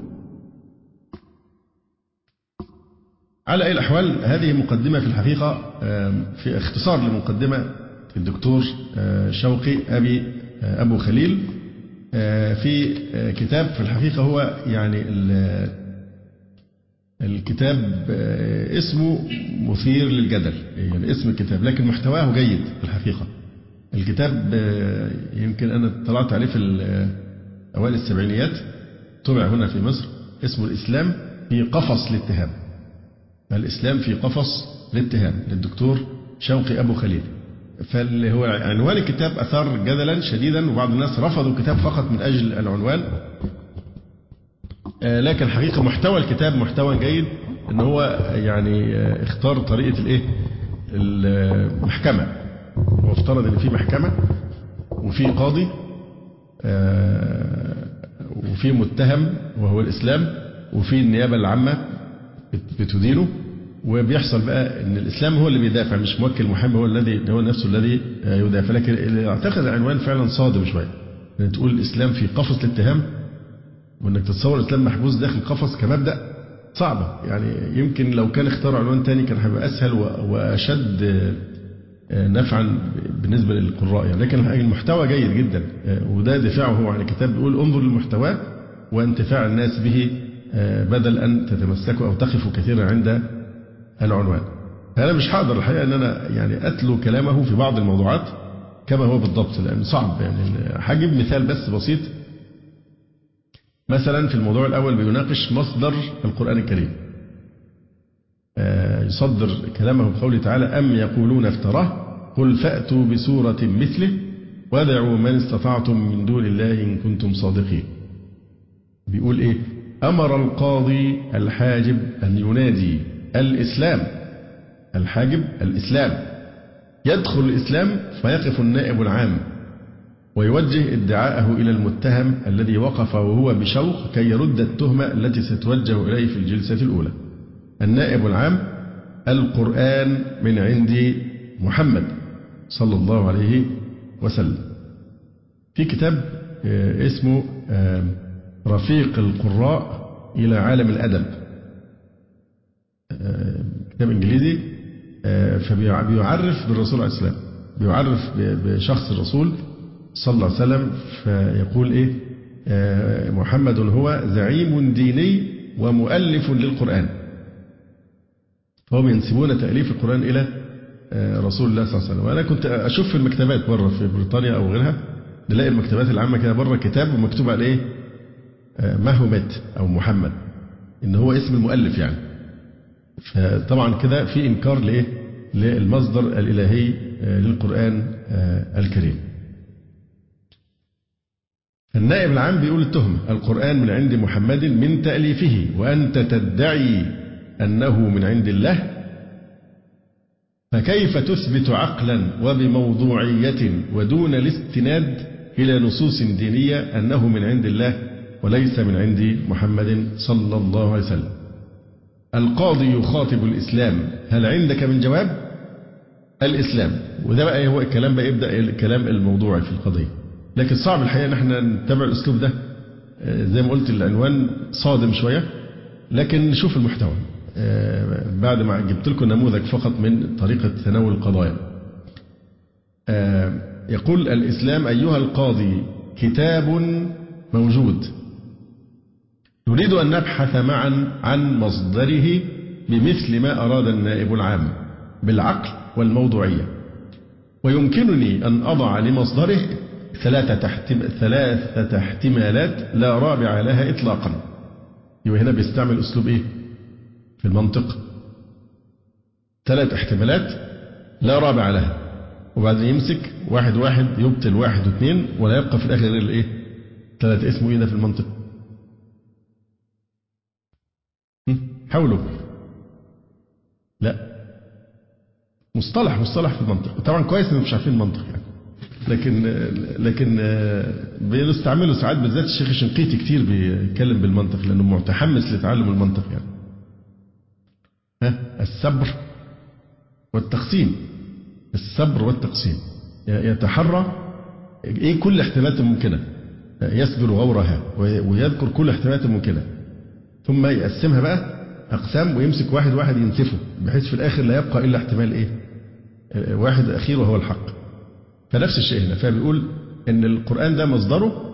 على أي الأحوال هذه مقدمة في الحقيقة، في اختصار لمقدمة الدكتور شوقي أبي أبو خليل في كتاب في الحقيقة هو يعني الكتاب اسمه مثير للجدل، يعني اسم الكتاب، لكن محتواه جيد في الحقيقة. الكتاب يمكن أنا اطلعت عليه في أوائل السبعينيات، طبع هنا في مصر، اسمه الإسلام في قفص الاتهام. الإسلام في قفص الاتهام للدكتور شوقي أبو خليل. فاللي هو عنوان الكتاب أثار جدلا شديدا، وبعض الناس رفضوا الكتاب فقط من أجل العنوان، لكن حقيقة محتوى الكتاب محتوى جيد. إن هو يعني اختار طريقة الإيه المحكمة، وافترض إن في محكمة وفي قاضي وفي متهم وهو الإسلام، وفي النيابة العامة بتدينه، وبيحصل بقى ان الاسلام هو اللي بيدافع، مش موكل محامي هو الذي هو نفسه الذي يدافع. لكن اعتقد العنوان فعلا صادم شويه، ان تقول الاسلام في قفص الاتهام، وانك تتصور الاسلام محبوس داخل قفص كمبدا صعبه. يعني يمكن لو كان اختار عنوان تاني كان هيبقى اسهل واشد نفعا بالنسبه للقراء يعني. لكن المحتوى جيد جدا، وده دفاعه هو عن الكتاب، بيقول انظر للمحتوى وانتفاع الناس به بدل أن تتمسكوا أو تقفوا كثيرا عند العنوان. أنا مش هقدر الحقيقة أن أنا يعني أتلو كلامه في بعض الموضوعات كما هو بالضبط، لأن صعب. يعني هجيب مثال بس بسيط. مثلا في الموضوع الأول بيناقش مصدر القرآن الكريم، يصدر كلامه بقوله تعالى: أم يقولون افتراه قل فأتوا بسورة مثله وادعوا من استطعتم من دون الله إن كنتم صادقين. بيقول إيه؟ أمر القاضي الحاجب أن ينادي الإسلام. الحاجب الإسلام، يدخل الإسلام فيقف النائب العام ويوجه ادعاءه إلى المتهم الذي وقف وهو بشوق كي يرد التهمة التي ستوجه إليه في الجلسة الأولى. النائب العام: القرآن من عند محمد صلى الله عليه وسلم. في كتاب اسمه رفيق القراء إلى عالم الأدب، كتاب إنجليزي، فبيعرف بالرسول عليه السلام، بيعرف بشخص الرسول صلى الله عليه وسلم، فيقول إيه: محمد هو زعيم ديني ومؤلف للقرآن. فهم ينسبون تأليف القرآن إلى رسول الله صلى الله عليه وسلم. وأنا كنت أشوف في المكتبات بره في بريطانيا أو غيرها، نلاقي المكتبات العامة كده بره كتاب ومكتوب عليه مهمت أو محمد، إن هو اسم المؤلف يعني. فطبعا كده في إنكار لإيه؟ للمصدر الإلهي للقرآن الكريم. النائب العام بيقول التهمة: القرآن من عند محمد من تأليفه وأنت تدعي أنه من عند الله، فكيف تثبت عقلا وبموضوعية ودون الاستناد إلى نصوص دينية أنه من عند الله وليس من عند محمد صلى الله عليه وسلم؟ القاضي يخاطب الإسلام: هل عندك من جواب؟ الإسلام. وده بقى هو الكلام بقى يبدأ الكلام الموضوعي في القضية. لكن صعب الحقيقة ان احنا نتبع الأسلوب ده، زي ما قلت العنوان صادم شوية، لكن نشوف المحتوى بعد ما جبت لكم نموذج فقط من طريقة تناول القضايا. يقول الإسلام: أيها القاضي، كتاب موجود، نريد أن نبحث معا عن مصدره بمثل ما أراد النائب العام بالعقل والموضوعية، ويمكنني أن أضع لمصدره ثلاثة ثلاثة احتمالات لا رابع لها إطلاقا. يبقى هنا بيستعمل أسلوب إيه في المنطق؟ ثلاث احتمالات لا رابع لها، وبعدين يمسك واحد واحد يبطل واحد واثنين ولا يبقى في الآخر غير الإيه؟ ثلاثة. اسمه إيه ده في المنطق؟ حاولوا. لا، مصطلح مصطلح في المنطق. طبعا كويس إنهم مش عارفين المنطق يعني، لكن لكن بنستعمله ساعات، بالذات الشيخ الشنقيطي كتير بيتكلم بالمنطق لأنه متحمس لتعلم المنطق يعني. ها، الصبر والتقسيم. الصبر والتقسيم، يتحرى ايه كل الاحتمالات الممكنة، يصبر غورها ويذكر كل الاحتمالات الممكنة، ثم يقسمها بقى أقسام ويمسك واحد واحد ينسفه، بحيث في الآخر لا يبقى إلا احتمال ايه واحد أخير وهو الحق. فنفس الشيء هنا، فبيقول ان القرآن ده مصدره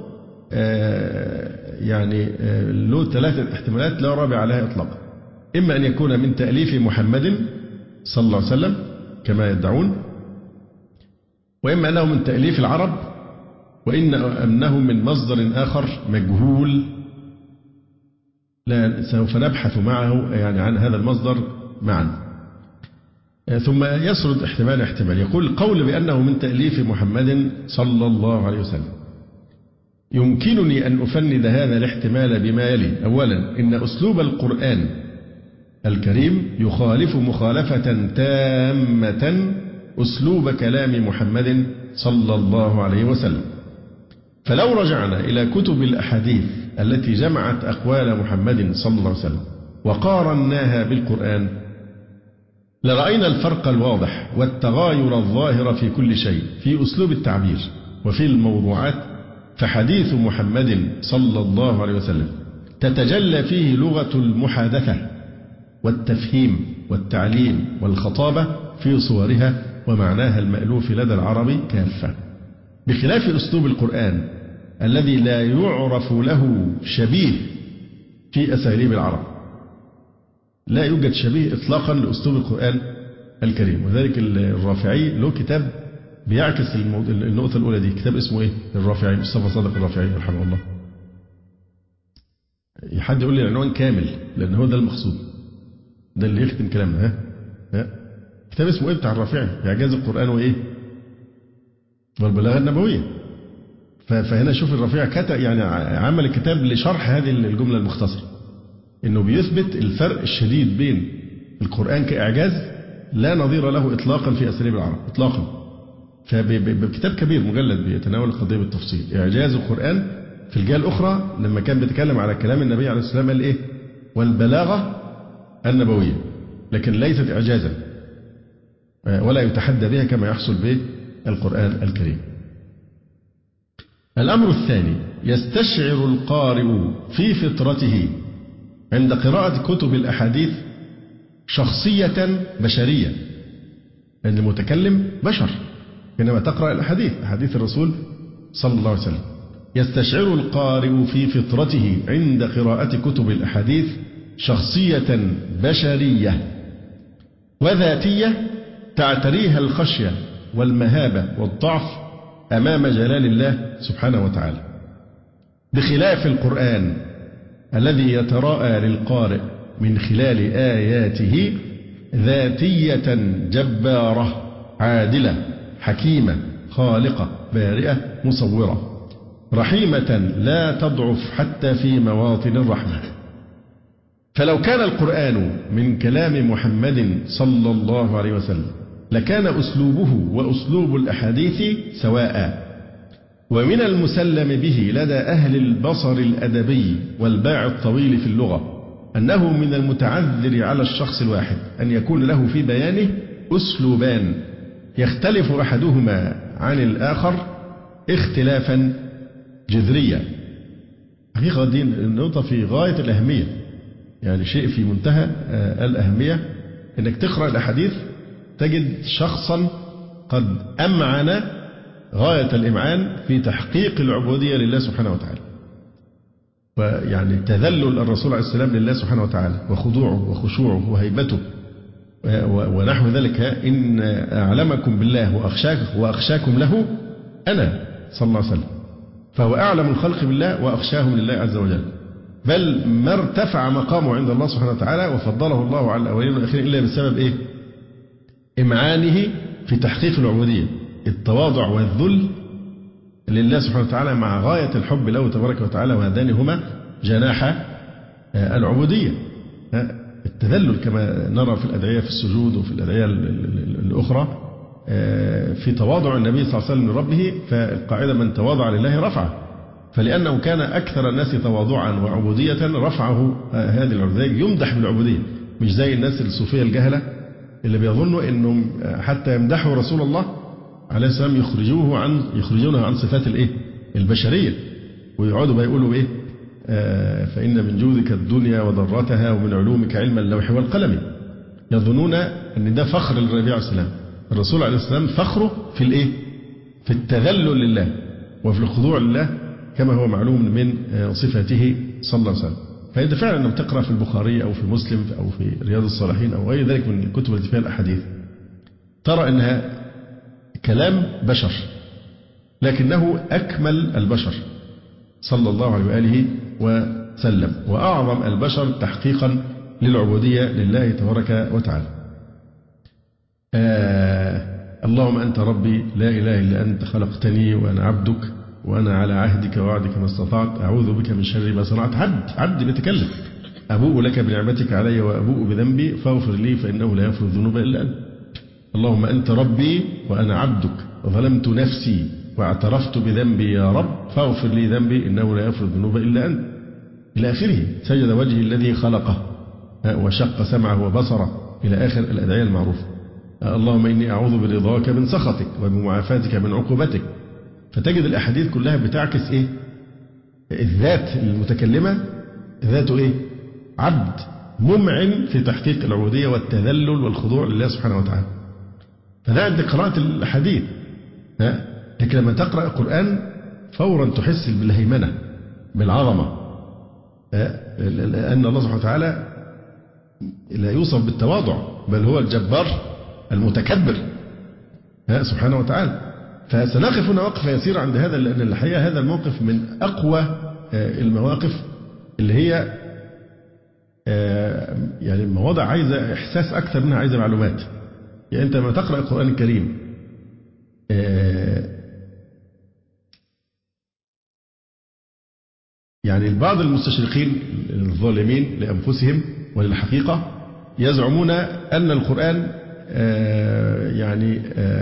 يعني له ثلاثة احتمالات لا رابع لها إطلاقا. إما أن يكون من تأليف محمد صلى الله عليه وسلم كما يدعون، وإما أنه من تأليف العرب، وإن أنه من مصدر آخر مجهول لا سوف نبحث معه يعني عن هذا المصدر معا. ثم يسرد احتمال احتمال. يقول: القول بأنه من تأليف محمد صلى الله عليه وسلم، يمكنني أن أفند هذا الاحتمال بما يلي. أولا، إن أسلوب القرآن الكريم يخالف مخالفة تامة أسلوب كلام محمد صلى الله عليه وسلم. فلو رجعنا إلى كتب الأحاديث التي جمعت أقوال محمد صلى الله عليه وسلم وقارناها بالقرآن، لرأينا الفرق الواضح والتغاير الظاهر في كل شيء، في أسلوب التعبير وفي الموضوعات. فحديث محمد صلى الله عليه وسلم تتجلى فيه لغة المحادثة والتفهيم والتعليم والخطابة في صورها ومعناها المألوف لدى العرب كافة، بخلاف أسلوب القرآن الذي لا يعرف له شبيه في أساليب العرب. لا يوجد شبيه إطلاقا لأسلوب القرآن الكريم. وذلك الرافعي له كتاب بيعكس النقطة الأولى دي. كتاب اسمه إيه؟ الرافعي، مصطفى صادق الرافعي رحمه الله. حد يقول لي العنوان كامل، لأن هو ده المقصود، ده اللي يختم كلامنا. ها ها كتاب اسمه إيه بتاع الرافعي؟ إعجاز القرآن وإيه؟ والبلاغة النبوية. فهنا شوف الرافعي كتب يعني عمل الكتاب لشرح هذه الجملة المختصرة، إنه بيثبت الفرق الشديد بين القرآن كإعجاز لا نظير له إطلاقا في أساليب العرب إطلاقا. فبكتاب كبير مجلد بيتناول القضية بالتفصيل. إعجاز القرآن في الجهة الأخرى لما كان بيتكلم على كلام النبي عليه الصلاة والسلام قال إيه؟ والبلاغة النبوية، لكن ليست إعجازا ولا يتحدى بها كما يحصل به القرآن الكريم. الأمر الثاني، يستشعر القارئ في فطرته عند قراءة كتب الأحاديث شخصية بشرية، أن المتكلم بشر حينما تقرأ الأحاديث، أحاديث الرسول صلى الله عليه وسلم، يستشعر القارئ في فطرته عند قراءة كتب الأحاديث شخصية بشرية وذاتية تعتريها الخشية والمهابة والضعف أمام جلال الله سبحانه وتعالى، بخلاف القرآن الذي يتراءى للقارئ من خلال آياته ذاتية جبارة عادلة حكيمة خالقة بارئة مصورة رحيمة لا تضعف حتى في مواطن الرحمة. فلو كان القرآن من كلام محمد صلى الله عليه وسلم لكان أسلوبه وأسلوب الأحاديث سواء، ومن المسلم به لدى أهل البصر الأدبي والباع الطويل في اللغة أنه من المتعذر على الشخص الواحد أن يكون له في بيانه أسلوبان يختلف أحدهما عن الآخر اختلافا جذريا. حقيقة دي النقطة في غاية الأهمية، يعني شيء في منتهى الأهمية أنك تقرأ الأحاديث تجد شخصا قد أمعن غاية الإمعان في تحقيق العبودية لله سبحانه وتعالى، ويعني تذلل الرسول عليه السلام لله سبحانه وتعالى وخضوعه وخشوعه وهيبته ونحو ذلك. إن أعلمكم بالله وأخشاكم, وأخشاكم له أنا صلى الله عليه وسلم، فهو أعلم الخلق بالله وأخشاهم لله عز وجل، بل ما ارتفع مقامه عند الله سبحانه وتعالى وفضله الله على الأولين والآخرين إلا بسبب إيه؟ إمعانه في تحقيق العبودية، التواضع والذل لله سبحانه وتعالى مع غاية الحب له تبارك وتعالى، وهذان هما جناح العبودية. التذلل كما نرى في الأدعية في السجود وفي الأدعية الأخرى في تواضع النبي صلى الله عليه وسلم لربه، فالقاعدة من تواضع لله رفعه، فلأنه كان أكثر الناس تواضعا وعبودية رفعه هذه العبودية، يمدح بالعبودية، مش زي الناس الصوفية الجهلة اللي بيظنوا أنهم حتى يمدحوا رسول الله عليه السلام يخرجوه عن يخرجونه عن صفات الايه البشريه، ويقعدوا بقى يقولوا ايه آه فإن من جودك الدنيا وضرتها ومن علومك علم اللوح والقلم. يظنون ان ده فخر للربيع عليه السلام. الرسول عليه السلام فخره في الايه في التذلل لله وفي الخضوع لله كما هو معلوم من صفاته صلى الله عليه وسلم. فإذا فعلا لما تقرأ في البخاري أو في مسلم أو في رياض الصالحين أو غير ذلك من الكتب التي فيها الأحاديث ترى أنها كلام بشر لكنه أكمل البشر صلى الله عليه وآله وسلم، وأعظم البشر تحقيقا للعبودية لله تبارك وتعالى. آه اللهم أنت ربي لا إله إلا أنت خلقتني وأنا عبدك وأنا على عهدك ووعدك ما استطعت أعوذ بك من شر ما صنعت. عبد عبد بيتكلم. أبوء لك بنعمتك علي وأبوء بذنبي فاغفر لي فإنه لا يغفر الذنوب إلا أنت. اللهم أنت ربي وأنا عبدك وظلمت نفسي واعترفت بذنبي يا رب فاغفر لي ذنبي إنه لا يغفر الذنوب إلا أنت إلى آخره. سجد وجهي الذي خلقه وشق سمعه وبصره إلى آخر الأدعية المعروفة. اللهم إني أعوذ برضاك من سخطك وبمعافاتك من عقوبتك. فتجد الأحاديث كلها بتعكس إيه؟ الذات المتكلمة ذاته إيه؟ عبد ممعن في تحقيق العبودية والتذلل والخضوع لله سبحانه وتعالى. فده عند قراءة الحديث. لكن لما تقرأ القرآن فورا تحس بالهيمنة بالعظمة، لأن الله سبحانه وتعالى لا يوصف بالتواضع بل هو الجبار المتكبر سبحانه وتعالى. فسنقف هنا وقفة يسيرة عند هذا، لأن الحقيقة هذا الموقف من أقوى المواقف اللي هي يعني مواضع عايزة إحساس أكثر منها عايزة معلومات. يعني أنت لما تقرأ القرآن الكريم يعني البعض المستشرقين الظالمين لأنفسهم وللحقيقة يزعمون أن القرآن يعني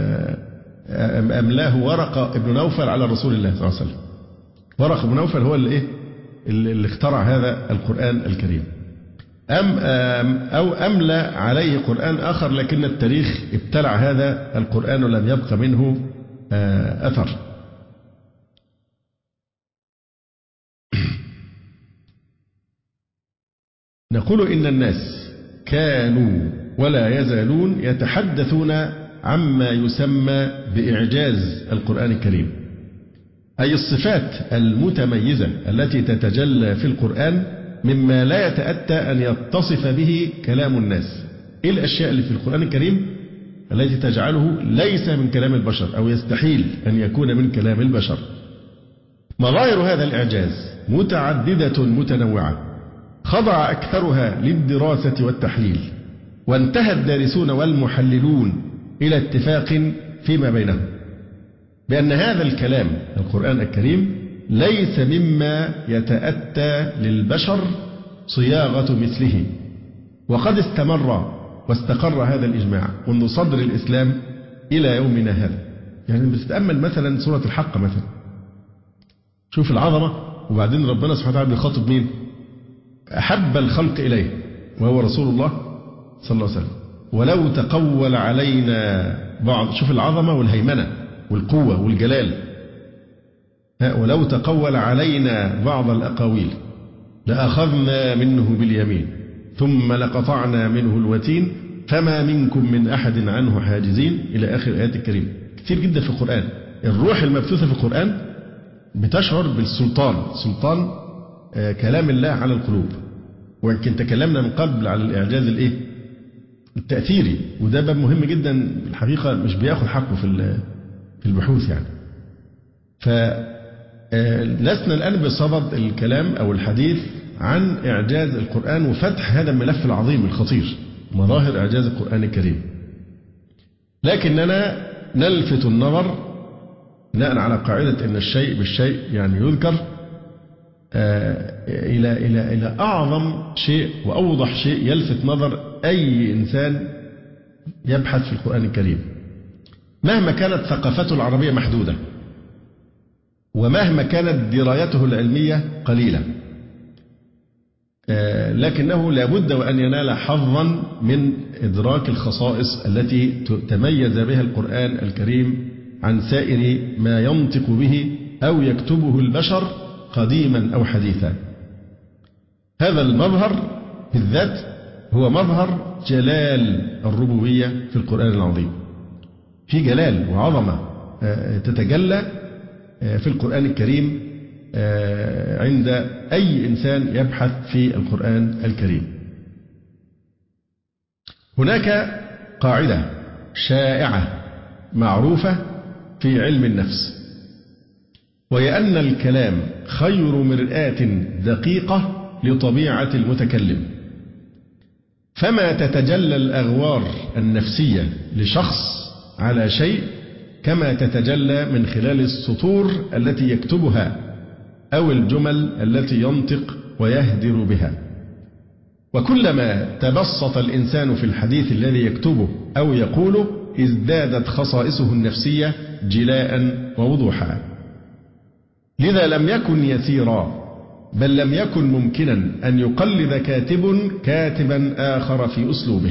أملاه ورقة ابن نوفل على رسول الله صلى الله عليه وسلم. ورقة ابن نوفل هو اللي, إيه اللي اخترع هذا القرآن الكريم، أم أو أملى عليه قرآن آخر لكن التاريخ ابتلع هذا القرآن ولم يبق منه أثر. نقول إن الناس كانوا ولا يزالون يتحدثون عما يسمى بإعجاز القرآن الكريم، أي الصفات المتميزة التي تتجلى في القرآن مما لا يتأتى أن يتصف به كلام الناس. إيه الأشياء اللي في القرآن الكريم التي تجعله ليس من كلام البشر أو يستحيل أن يكون من كلام البشر؟ مظاهر هذا الإعجاز متعددة متنوعة، خضع أكثرها للدراسة والتحليل، وانتهى الدارسون والمحللون إلى اتفاق فيما بينهم بأن هذا الكلام القرآن الكريم ليس مما يتأتى للبشر صياغة مثله. وقد استمر واستقر هذا الإجماع منذ صدر الإسلام إلى يومنا هذا. يعني بتتأمل مثلا سورة الحق مثلا، شوف العظمة، وبعدين ربنا سبحانه وتعالى بيخاطب مين؟ أحب الخلق إليه وهو رسول الله صلى الله عليه وسلم. ولو تقول علينا بعض، شوف العظمة والهيمنة والقوة والجلال. ولو تقول علينا بعض الأقاويل لأخذنا منه باليمين ثم لقطعنا منه الوتين فما منكم من أحد عنه حاجزين، إلى آخر الآيات الكريمة. كتير جدا في القرآن. الروح المبثوثة في القرآن بتشعر بالسلطان، سلطان آه كلام الله على القلوب. ويمكن تكلمنا من قبل على الإعجاز الإيه؟ التأثيري، وده باب مهم جدا الحقيقة، مش بياخد حقه في في البحوث يعني. فلسنا الآن بصدد الكلام أو الحديث عن إعجاز القرآن وفتح هذا الملف العظيم الخطير، مظاهر إعجاز القرآن الكريم، لكننا نلفت النظر بناء على قاعدة أن الشيء بالشيء يعني يذكر إلى إلى إلى أعظم شيء وأوضح شيء يلفت نظر أي إنسان يبحث في القرآن الكريم، مهما كانت ثقافته العربية محدودة ومهما كانت درايته العلمية قليلة، لكنه لابد وأن ينال حظا من إدراك الخصائص التي تميز بها القرآن الكريم عن سائر ما ينطق به أو يكتبه البشر قديما أو حديثا. هذا المظهر بالذات هو مظهر جلال الربوبية في القرآن العظيم. في جلال وعظمة تتجلى في القرآن الكريم عند أي إنسان يبحث في القرآن الكريم. هناك قاعدة شائعة معروفة في علم النفس، وهي أن الكلام خير مرآة دقيقة لطبيعة المتكلم، فما تتجلى الأغوار النفسية لشخص على شيء كما تتجلى من خلال السطور التي يكتبها أو الجمل التي ينطق ويهدر بها. وكلما تبسط الإنسان في الحديث الذي يكتبه أو يقوله ازدادت خصائصه النفسية جلاء ووضوحا. لذا لم يكن يسيرا بل لم يكن ممكنا أن يقلد كاتب كاتبا آخر في أسلوبه.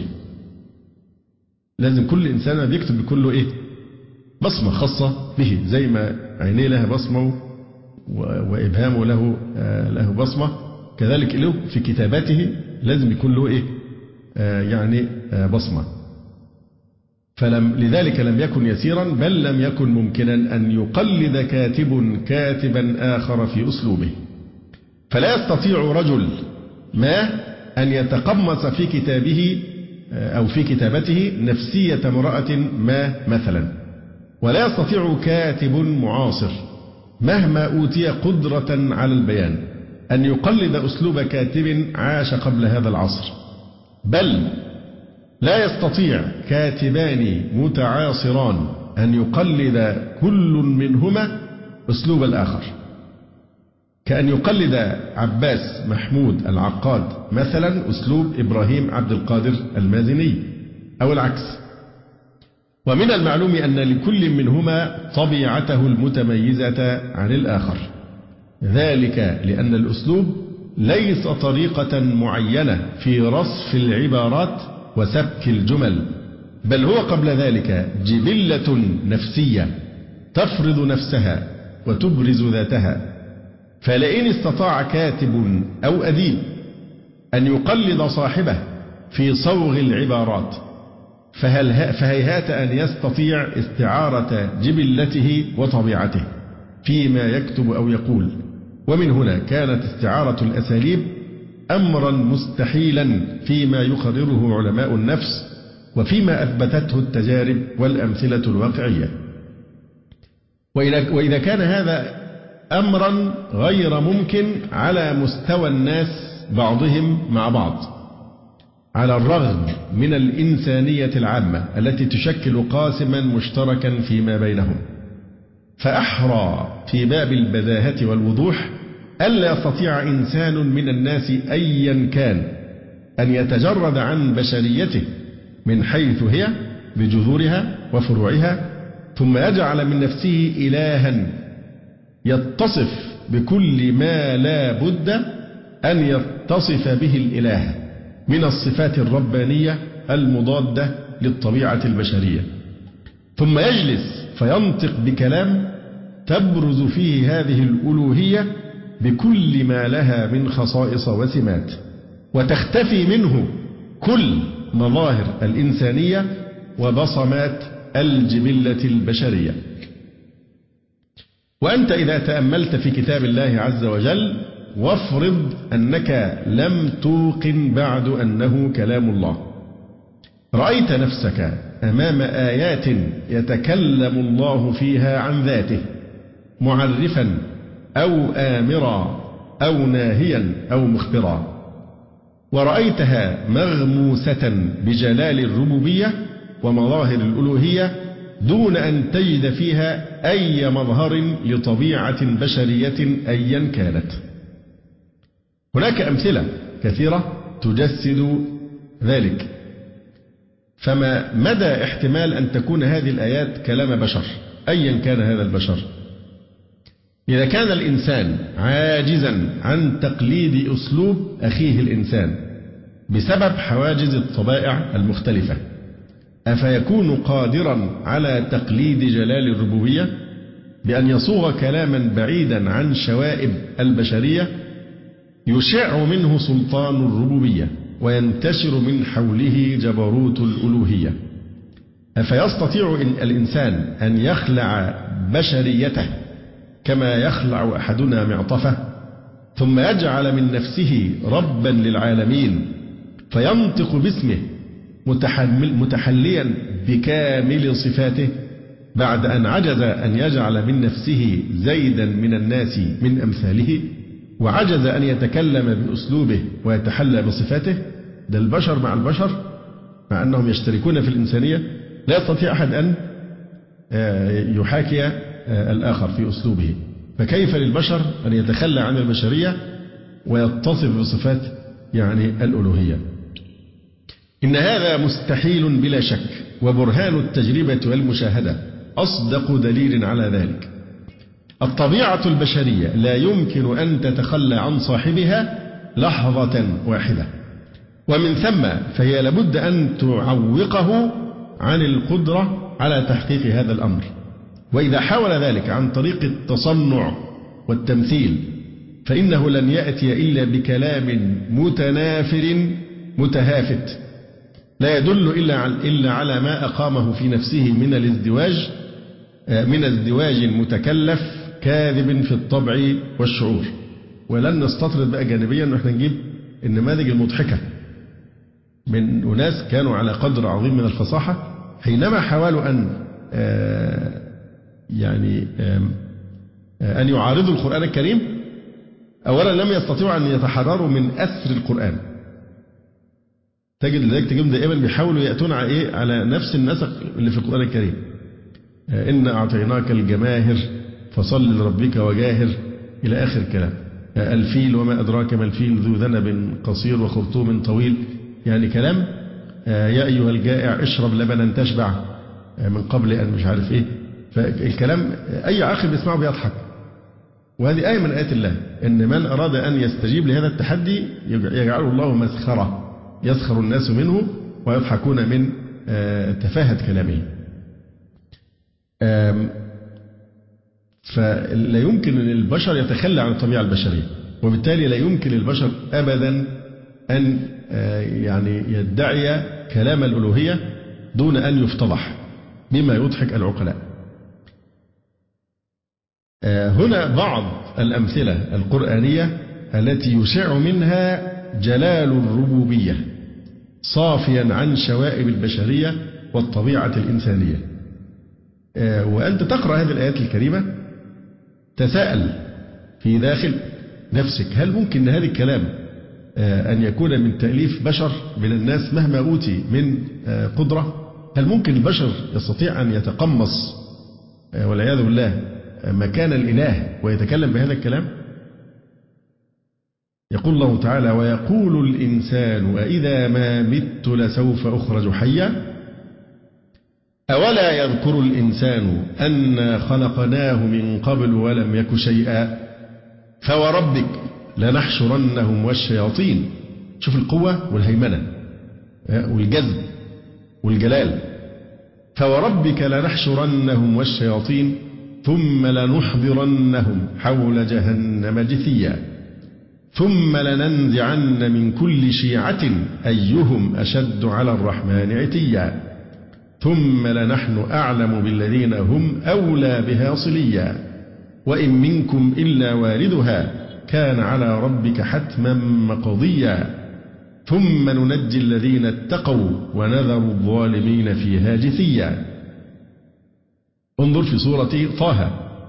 لازم كل إنسان بيكتب بكله إيه؟ بصمة خاصة به، زي ما عينيه لها بصمة وإبهامه له له بصمة، كذلك له في كتاباته لازم يكون له إيه؟ يعني بصمة. فلم لذلك لم يكن يسيرا بل لم يكن ممكنا أن يقلد كاتب كاتبا آخر في أسلوبه. فلا يستطيع رجل ما أن يتقمص في كتابه أو في كتابته نفسية امرأة ما مثلا، ولا يستطيع كاتب معاصر مهما أوتي قدرة على البيان أن يقلد أسلوب كاتب عاش قبل هذا العصر، بل لا يستطيع كاتبان متعاصران أن يقلد كل منهما أسلوب الآخر، كأن يقلد عباس محمود العقاد مثلا أسلوب إبراهيم عبد القادر المازني أو العكس. ومن المعلوم أن لكل منهما طبيعته المتميزة عن الآخر، ذلك لأن الأسلوب ليس طريقة معينة في رصف العبارات وسبك الجمل، بل هو قبل ذلك جبلة نفسية تفرض نفسها وتبرز ذاتها. فلئن استطاع كاتب أو أديب أن يقلد صاحبه في صوغ العبارات فهل فهيهات أن يستطيع استعارة جبلته وطبيعته. فيما يكتب أو يقول. ومن هنا كانت استعارة الأساليب أمرا مستحيلا فيما يقرره علماء النفس وفيما أثبتته التجارب والأمثلة الواقعية. وإذا كان هذا أمرا غير ممكن على مستوى الناس بعضهم مع بعض، على الرغم من الإنسانية العامة التي تشكل قاسما مشتركا فيما بينهم، فأحرى في باب البداهة والوضوح ألا يستطيع إنسان من الناس أيا كان أن يتجرد عن بشريته من حيث هي بجذورها وفروعها، ثم يجعل من نفسه إلها يتصف بكل ما لا بد أن يتصف به الإله من الصفات الربانية المضادة للطبيعة البشرية، ثم يجلس فينطق بكلام تبرز فيه هذه الألوهية بكل ما لها من خصائص وسمات، وتختفي منه كل مظاهر الإنسانية وبصمات الجبلة البشرية. وأنت إذا تأملت في كتاب الله عز وجل وافرض أنك لم توقن بعد أنه كلام الله، رأيت نفسك أمام آيات يتكلم الله فيها عن ذاته معرفا أو آمرا أو ناهيا أو مخبرا، ورأيتها مغموسة بجلال الربوبية ومظاهر الألوهية دون أن تجد فيها أي مظهر لطبيعة بشرية أيا كانت. هناك أمثلة كثيرة تجسد ذلك، فما مدى احتمال أن تكون هذه الآيات كلام بشر أيا كان هذا البشر؟ إذا كان الإنسان عاجزا عن تقليد أسلوب أخيه الإنسان بسبب حواجز الطبائع المختلفة، أفيكون قادرا على تقليد جلال الربوبية بأن يصوغ كلاما بعيدا عن شوائب البشرية يشع منه سلطان الربوبية وينتشر من حوله جبروت الألوهية؟ أفيستطيع الإنسان أن يخلع بشريته كما يخلع أحدنا معطفه ثم يجعل من نفسه ربا للعالمين فينطق باسمه متحليا بكامل صفاته بعد أن عجز أن يجعل من نفسه زيدا من الناس من أمثاله، وعجز أن يتكلم بأسلوبه ويتحلى بصفاته؟ ده البشر مع البشر مع أنهم يشتركون في الإنسانية لا يستطيع أحد أن يحاكي الآخر في أسلوبه، فكيف للبشر أن يتخلى عن البشرية ويتصف بصفات يعني الألوهية؟ إن هذا مستحيل بلا شك، وبرهان التجربة والمشاهدة أصدق دليل على ذلك. الطبيعة البشرية لا يمكن أن تتخلى عن صاحبها لحظة واحدة، ومن ثم فهي لابد أن تعوقه عن القدرة على تحقيق هذا الأمر. وإذا حاول ذلك عن طريق التصنع والتمثيل فإنه لن يأتي إلا بكلام متنافر متهافت لا يدل إلا على ما أقامه في نفسه من الازدواج من ازدواج متكلف كاذب في الطبع والشعور. ولن نستطرد بقى جانبيا نحن نجيب النماذج المضحكة من أناس كانوا على قدر عظيم من الفصاحة حينما حاولوا أن يعني أن يعارضوا القرآن الكريم. أولا لم يستطيعوا أن يتحرروا من أسر القرآن، تجد لذلك تجد دائما بيحاولوا يأتون على إيه على نفس النسق اللي في القرآن الكريم. إن أعطيناك الجماهر فصل لربك وجاهر إلى آخر الكلام. الفيل وما أدراك ما الفيل ذو ذنب قصير وخرطوم طويل، يعني كلام يا أيها الجائع اشرب لبنا تشبع من قبل أن مش عارف إيه. فالكلام أي عاقل بيسمعه بيضحك. وهذه آية من آيات الله، إن من أراد أن يستجيب لهذا التحدي يجعله الله مسخرة يسخر الناس منه ويضحكون من تفاهة كلامه. فلا يمكن أن البشر يتخلى عن الطبيعة البشرية، وبالتالي لا يمكن للبشر أبدا أن يعني يدعي كلام الألوهية دون أن يفتضح بما يضحك العقلاء. هنا بعض الأمثلة القرآنية التي يشع منها جلال الربوبية صافيا عن شوائب البشرية والطبيعة الإنسانية. وأنت تقرأ هذه الآيات الكريمة تساءل في داخل نفسك، هل ممكن هذا الكلام أن يكون من تأليف بشر من الناس مهما أوتي من قدرة؟ هل ممكن البشر يستطيع أن يتقمص والعياذ بالله مكان الإله ويتكلم بهذا الكلام؟ يقول الله تعالى: ويقول الإنسان أإذا ما مت لسوف أخرج حيا أولا يذكر الإنسان أنا خلقناه من قبل ولم يك شيئا فوربك لنحشرنهم والشياطين. شوف القوة والهيمنة والجذب والجلال. فوربك لنحشرنهم والشياطين ثم لنحضرنهم حول جهنم جثيا ثم لننزعن من كل شيعة أيهم أشد على الرحمن عتيا ثم لنحن أعلم بالذين هم أولى بها صليا وإن منكم إلا واردها كان على ربك حتما مقضيا ثم ننجي الذين اتقوا ونذر الظالمين فيها جثيا. انظر في سورة طه: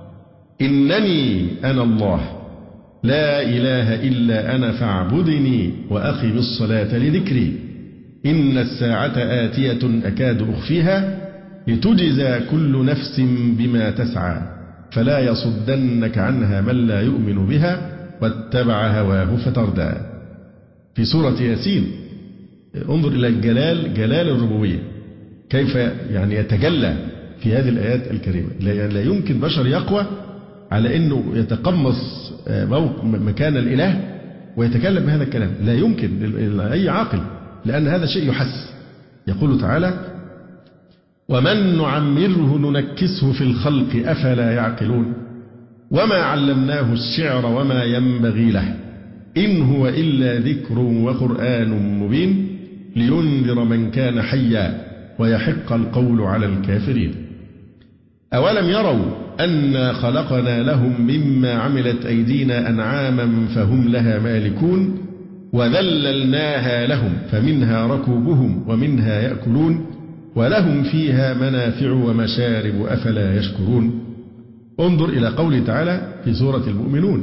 إنني أنا الله لا إله إلا أنا فاعبدني وأقم الصلاة لذكري إن الساعة آتية أكاد أخفيها لتجزى كل نفس بما تسعى فلا يصدنك عنها من لا يؤمن بها واتبع هواه فتردى. في سورة ياسين انظر إلى الجلال، جلال الربوبية كيف يعني يتجلى في هذه الآيات الكريمة. لا يمكن بشر يقوى على أنه يتقمص مكان الإله ويتكلم بهذا الكلام، لا يمكن لأي عاقل، لأن هذا شيء يحس. يقول تعالى: ومن نعمره ننكسه في الخلق أفلا يعقلون وما علمناه الشعر وما ينبغي له إن هو إلا ذكر وقرآن مبين لينذر من كان حيا ويحق القول على الكافرين. أولم يروا أنا خلقنا لهم مما عملت أيدينا أنعاما فهم لها مالكون وذللناها لهم فمنها ركوبهم ومنها يأكلون ولهم فيها منافع ومشارب أفلا يشكرون. انظر إلى قوله تعالى في سورة المؤمنون: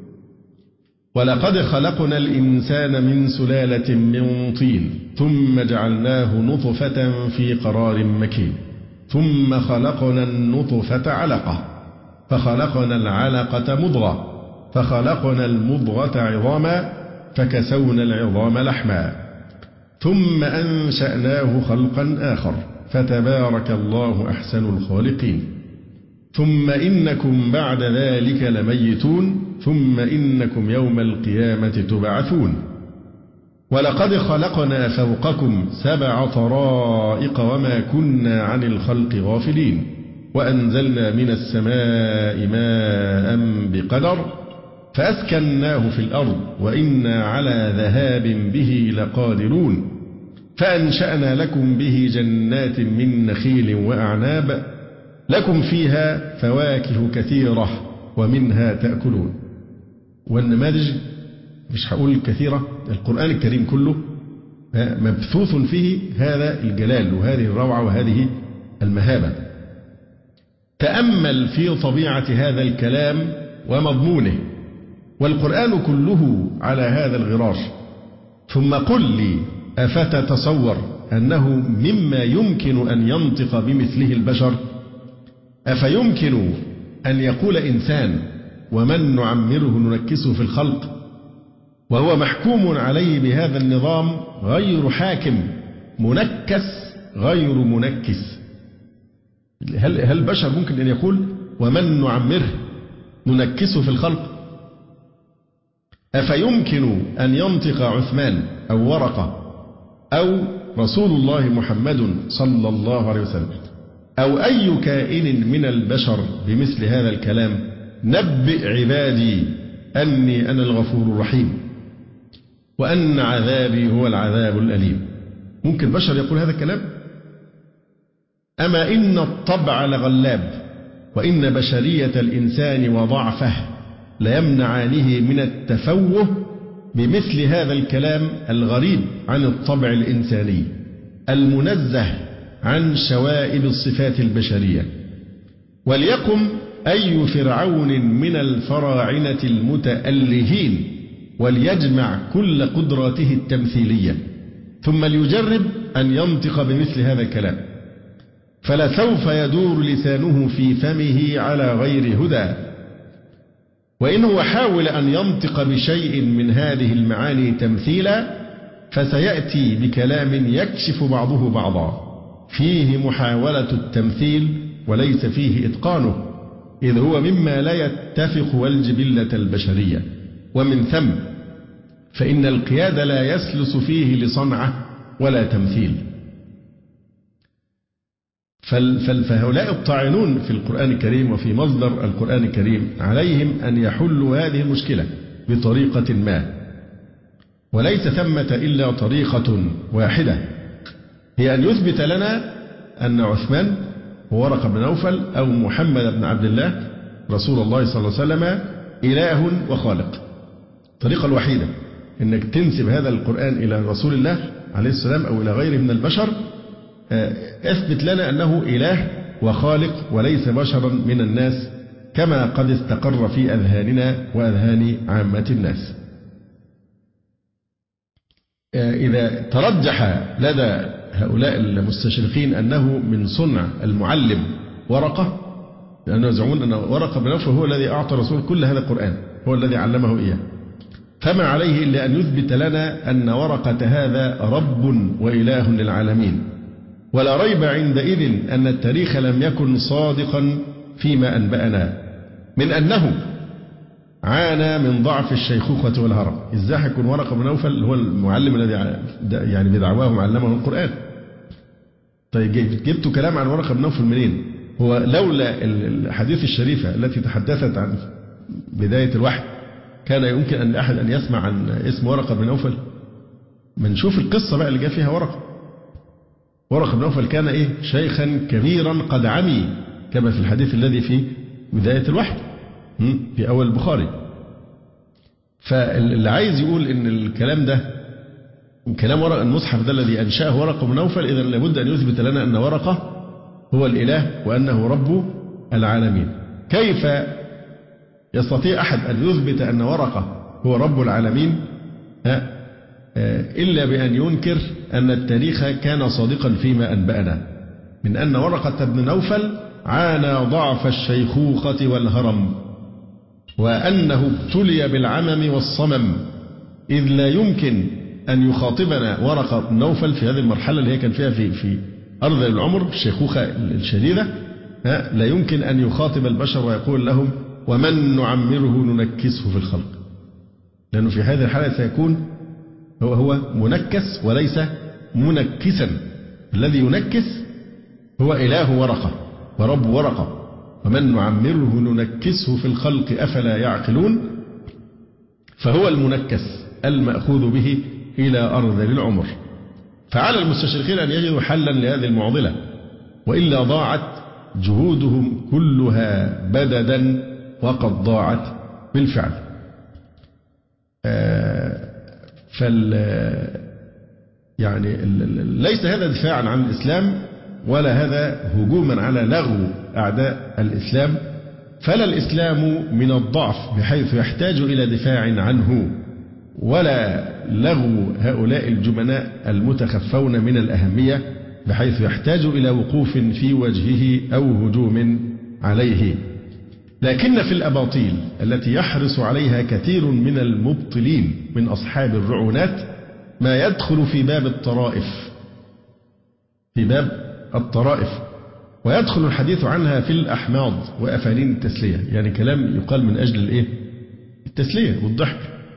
ولقد خلقنا الإنسان من سلالة من طين ثم جعلناه نطفة في قرار مكين ثم خلقنا النطفة علقة فخلقنا العلقة مضغة فخلقنا المضغة عظاما فكسونا العظام لحما ثم أنشأناه خلقا آخر فتبارك الله أحسن الخالقين ثم إنكم بعد ذلك لميتون ثم إنكم يوم القيامة تبعثون ولقد خلقنا فوقكم سبع طرائق وما كنا عن الخلق غافلين وأنزلنا من السماء ماء بقدر فأسكناه في الأرض وإنا على ذهاب به لقادرون فأنشأنا لكم به جنات من نخيل وأعناب لكم فيها فواكه كثيرة ومنها تأكلون. والنماذج مش هقول كثيرة، القرآن الكريم كله مبثوث فيه هذا الجلال وهذه الروعة وهذه المهابة. تأمل في طبيعة هذا الكلام ومضمونه، والقرآن كله على هذا الغرار. ثم قل لي أفتتصور أنه مما يمكن أن ينطق بمثله البشر؟ أفيمكن أن يقول إنسان ومن نعمره ننكسه في الخلق وهو محكوم عليه بهذا النظام غير حاكم منكس غير منكس؟ هل هل البشر ممكن أن يقول ومن نعمره ننكسه في الخلق؟ أفيمكن أن ينطق عثمان أو ورقة أو رسول الله محمد صلى الله عليه وسلم أو أي كائن من البشر بمثل هذا الكلام؟ نبئ عبادي أني أنا الغفور الرحيم وأن عذابي هو العذاب الأليم. ممكن البشر يقول هذا الكلام؟ أما إن الطبع لغلاب وإن بشرية الإنسان وضعفه ليمنعانه من التفوه بمثل هذا الكلام الغريب عن الطبع الإنساني المنزه عن شوائب الصفات البشرية. وليقم أي فرعون من الفراعنة المتألهين وليجمع كل قدراته التمثيلية ثم ليجرب أن ينطق بمثل هذا الكلام، فلسوف يدور لسانه في فمه على غير هدى. وإن هو حاول أن ينطق بشيء من هذه المعاني تمثيلا فسيأتي بكلام يكشف بعضه بعضا فيه محاولة التمثيل وليس فيه إتقانه، إذ هو مما لا يتفق والجبلة البشرية. ومن ثم فإن القياد لا يسلس فيه لصنعة ولا تمثيل. فهؤلاء الطاعنون في القرآن الكريم وفي مصدر القرآن الكريم عليهم أن يحلوا هذه المشكلة بطريقة ما، وليس ثمة إلا طريقة واحدة، هي أن يثبت لنا أن عثمان وورقة بن نوفل أو محمد بن عبد الله رسول الله صلى الله عليه وسلم إله وخالق. الطريقة الوحيدة أنك تنسب هذا القرآن إلى رسول الله عليه السلام أو إلى غيره من البشر، اثبت لنا أنه إله وخالق وليس بشرا من الناس كما قد استقر في أذهاننا وأذهان عامة الناس. إذا ترجح لدى هؤلاء المستشرقين أنه من صنع المعلم ورقة، لأنه يزعمون أن ورقة بن نوفل هو الذي أعطى الرسول كل هذا القرآن، هو الذي علمه إياه، فما عليه إلا أن يثبت لنا أن ورقة هذا رب وإله للعالمين. ولا ريب عندئذ أن التاريخ لم يكن صادقا فيما أنبأنا من أنه عانى من ضعف الشيخوخة والهرم. إزاي هيكون ورقة بن نوفل هو المعلم الذي يعني بدعواه علمه القرآن؟ طيب جبتوا كلام عن ورقة بن نوفل منين؟ هو لولا الحديث الشريفة التي تحدثت عن بداية الوحي كان يمكن أن أحد أن يسمع عن اسم ورقة بن نوفل؟ منشوف القصة بقى اللي جاء فيها ورقة. ورقة بن نوفل كان إيه؟ شيخا كبيرا قد عمي كما في الحديث الذي في بداية الوحي في أول البخاري. فاللي عايز يقول إن الكلام ده كلام ورقة المصحف ده الذي أنشأه ورقة بن نوفل، إذا لابد أن يثبت لنا أن ورقة هو الإله وأنه رب العالمين. كيف يستطيع أحد أن يثبت أن ورقة هو رب العالمين إلا بأن ينكر أن التاريخ كان صادقا فيما أنبأنا من أن ورقة بن نوفل عانى ضعف الشيخوخة والهرم، وأنه ابتلي بالعمم والصمم، إذ لا يمكن أن يخاطبنا ورقة بن نوفل في هذه المرحلة اللي هي كان فيها في في أرض العمر الشيخوخة الشديدة، لا يمكن أن يخاطب البشر ويقول لهم ومن نعمره ننكسه في الخلق، لأنه في هذه الحالة سيكون هو هو منكس وليس منكسا. الذي ينكس هو إله ورقة ورب ورقة، ومن نعمره ننكسه في الخلق أفلا يعقلون، فهو المنكس المأخوذ به إلى أرض العمر. فعلى المستشرقين أن يجدوا حلا لهذه المعضلة، وإلا ضاعت جهودهم كلها بددا وقد ضاعت بالفعل. آه فال يعني ليس هذا دفاعا عن الإسلام ولا هذا هجوما على لغو أعداء الإسلام، فلا الإسلام من الضعف بحيث يحتاج إلى دفاع عنه، ولا لغو هؤلاء الجبناء المتخفون من الأهمية بحيث يحتاج إلى وقوف في وجهه أو هجوم عليه. لكن في الأباطيل التي يحرص عليها كثير من المبطلين من أصحاب الرعونات ما يدخل في باب الطرائف في باب الطرائف ويدخل الحديث عنها في الأحماض وأفانين التسلية، يعني كلام يقال من أجل الإيه؟ التسلية والضحك.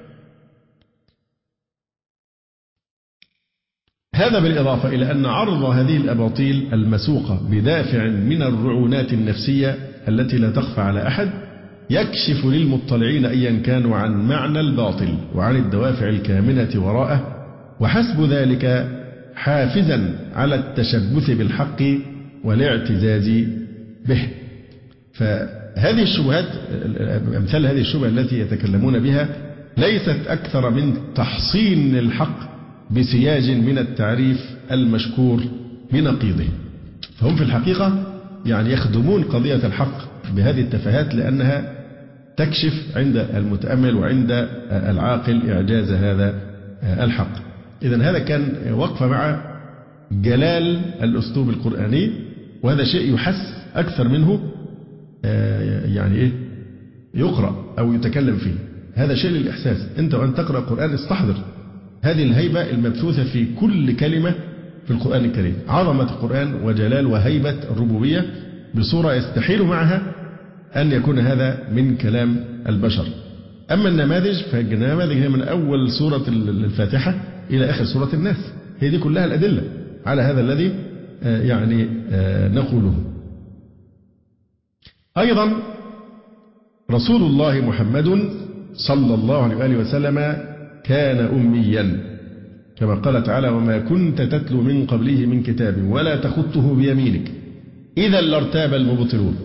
هذا بالإضافة إلى أن عرض هذه الأباطيل المسوقة بدافع من الرعونات النفسية التي لا تخفى على أحد يكشف للمطلعين أيا كانوا عن معنى الباطل وعن الدوافع الكامنة وراءه، وحسب ذلك حافزا على التشبث بالحق والاعتزاز به. فهذه الشبهات أمثال هذه الشبهة التي يتكلمون بها ليست أكثر من تحصين الحق بسياج من التعريف المشكور بنقيضه. فهم في الحقيقة يعني يخدمون قضية الحق بهذه التفاهات لأنها تكشف عند المتأمل وعند العاقل إعجاز هذا الحق. إذن هذا كان وقفة مع جلال الأسلوب القرآني، وهذا شيء يحس أكثر منه يعني إيه يقرأ أو يتكلم فيه. هذا شيء للإحساس. أنت وأن تقرأ القرآن استحضر هذه الهيبة المبثوثة في كل كلمة في القرآن الكريم، عظمة القرآن وجلال وهيبة الربوبية بصورة يستحيل معها أن يكون هذا من كلام البشر. أما النماذج فالنماذج هي من أول سورة الفاتحة إلى آخر سورة الناس، هي دي كلها الأدلة على هذا الذي يعني نقوله. أيضا رسول الله محمد صلى الله عليه وآله وسلم كان أميا كما قال تعالى: وما كنت تتلو من قبله من كتاب ولا تخطه بيمينك إذا لارتاب المبطلون.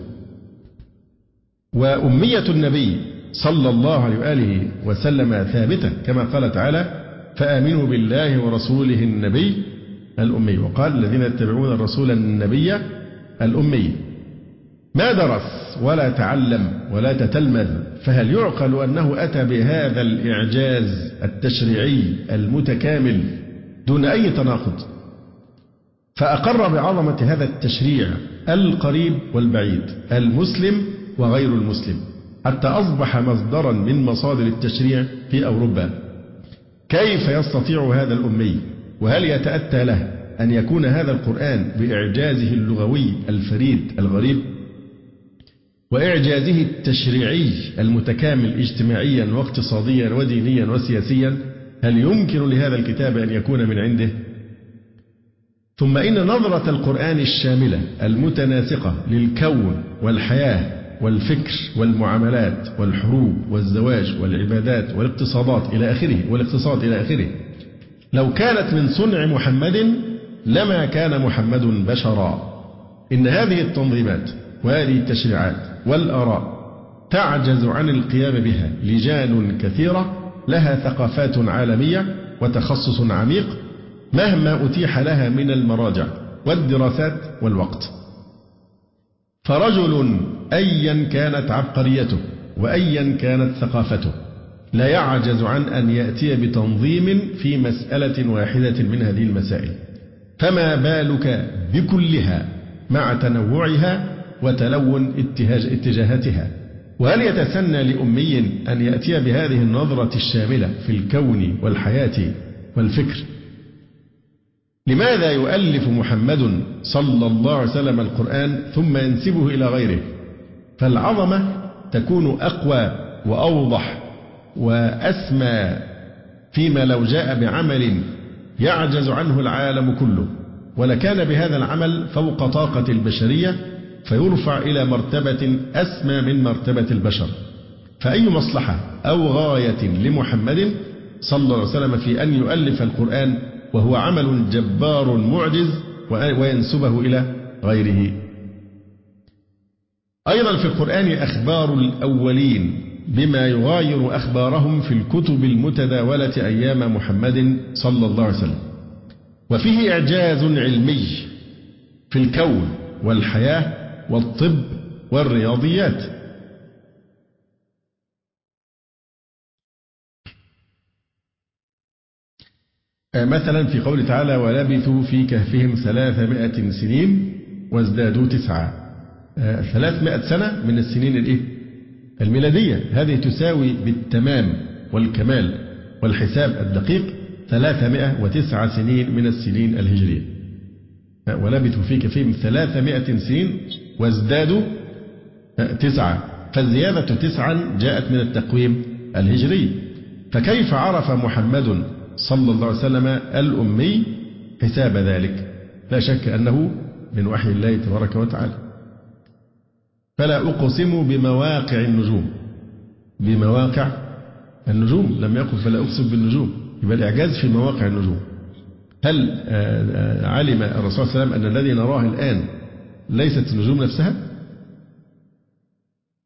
وأمية النبي صلى الله عليه وآله وسلم ثابتة كما قال تعالى: فآمنوا بالله ورسوله النبي الأمي. وقال: الذين يتبعون الرسول النبي الأمي ما درس ولا تعلم ولا تتلمذ، فهل يعقل أنه أتى بهذا الإعجاز التشريعي المتكامل دون أي تناقض؟ فأقر بعظمة هذا التشريع القريب والبعيد، المسلم وغير المسلم، حتى أصبح مصدرا من مصادر التشريع في أوروبا. كيف يستطيع هذا الأمي وهل يتأتى له أن يكون هذا القرآن بإعجازه اللغوي الفريد الغريب وإعجازه التشريعي المتكامل اجتماعيا واقتصاديا ودينيا وسياسيا، هل يمكن لهذا الكتاب أن يكون من عنده؟ ثم إن نظرة القرآن الشاملة المتناسقة للكون والحياة والفكر والمعاملات والحروب والزواج والعبادات والاقتصادات إلى آخره والاقتصاد إلى آخره لو كانت من صنع محمد لما كان محمد بشرا. إن هذه التنظيمات وهذه التشريعات والآراء تعجز عن القيام بها لجان كثيرة لها ثقافات عالمية وتخصص عميق مهما أتيح لها من المراجع والدراسات والوقت. فرجل أيا كانت عبقريته وأيا كانت ثقافته لا يعجز عن أن يأتي بتنظيم في مسألة واحدة من هذه المسائل، فما بالك بكلها مع تنوعها وتلون اتجاهاتها؟ وهل يتسنى لأمي أن يأتي بهذه النظرة الشاملة في الكون والحياة والفكر؟ لماذا يؤلف محمد صلى الله عليه وسلم القرآن ثم ينسبه إلى غيره؟ فالعظمة تكون أقوى وأوضح وأسمى فيما لو جاء بعمل يعجز عنه العالم كله، ولكان بهذا العمل فوق طاقة البشرية فيرفع إلى مرتبة أسمى من مرتبة البشر. فأي مصلحة أو غاية لمحمد صلى الله عليه وسلم في أن يؤلف القرآن وهو عمل جبار معجز وينسبه إلى غيره؟ أيضا في القرآن أخبار الأولين بما يغاير أخبارهم في الكتب المتداولة أيام محمد صلى الله عليه وسلم، وفيه إعجاز علمي في الكون والحياة والطب والرياضيات. مثلا في قوله تعالى: ولبثوا في كهفهم ثلاثمائة سنين وازدادوا تسعة. ثلاثمائة سنة من السنين الإيه؟ الميلادية، هذه تساوي بالتمام والكمال والحساب الدقيق ثلاثمائة وتسعة سنين من السنين الهجرية. ولبثوا في كهفهم ثلاثمائة سنين وازدادوا تسعة، فالزيادة تسعا جاءت من التقويم الهجري. فكيف عرف محمد صلى الله عليه وسلم الأمي حساب ذلك؟ لا شك أنه من وحي الله تبارك وتعالى. فلا أقسم بمواقع النجوم، بمواقع النجوم لم يقل فلا أقسم بالنجوم، يبقى الإعجاز في مواقع النجوم. هل علم الرسول صلى الله عليه وسلم أن الذي نراه الآن ليست النجوم نفسها؟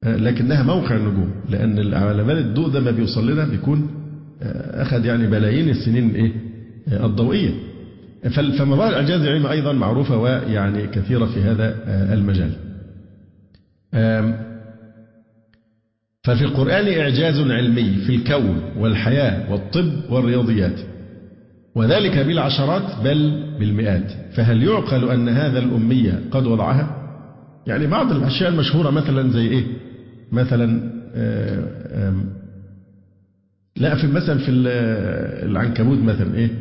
لكنها موقع النجوم، لأن على بال الضوء ده ما بيوصل لنا بيكون أخذ يعني بلايين السنين إيه الضوئية. فمظاهر الإعجاز العلمي أيضا معروفة ويعني كثيرة في هذا المجال. ففي القرآن إعجاز علمي في الكون والحياة والطب والرياضيات، وذلك بالعشرات بل بالمئات. فهل يعقل أن هذا الأمية قد وضعها؟ يعني بعض الأشياء المشهورة مثلا زي إيه؟ مثلا آم آم لا في مثلا في العنكبوت مثلا إيه؟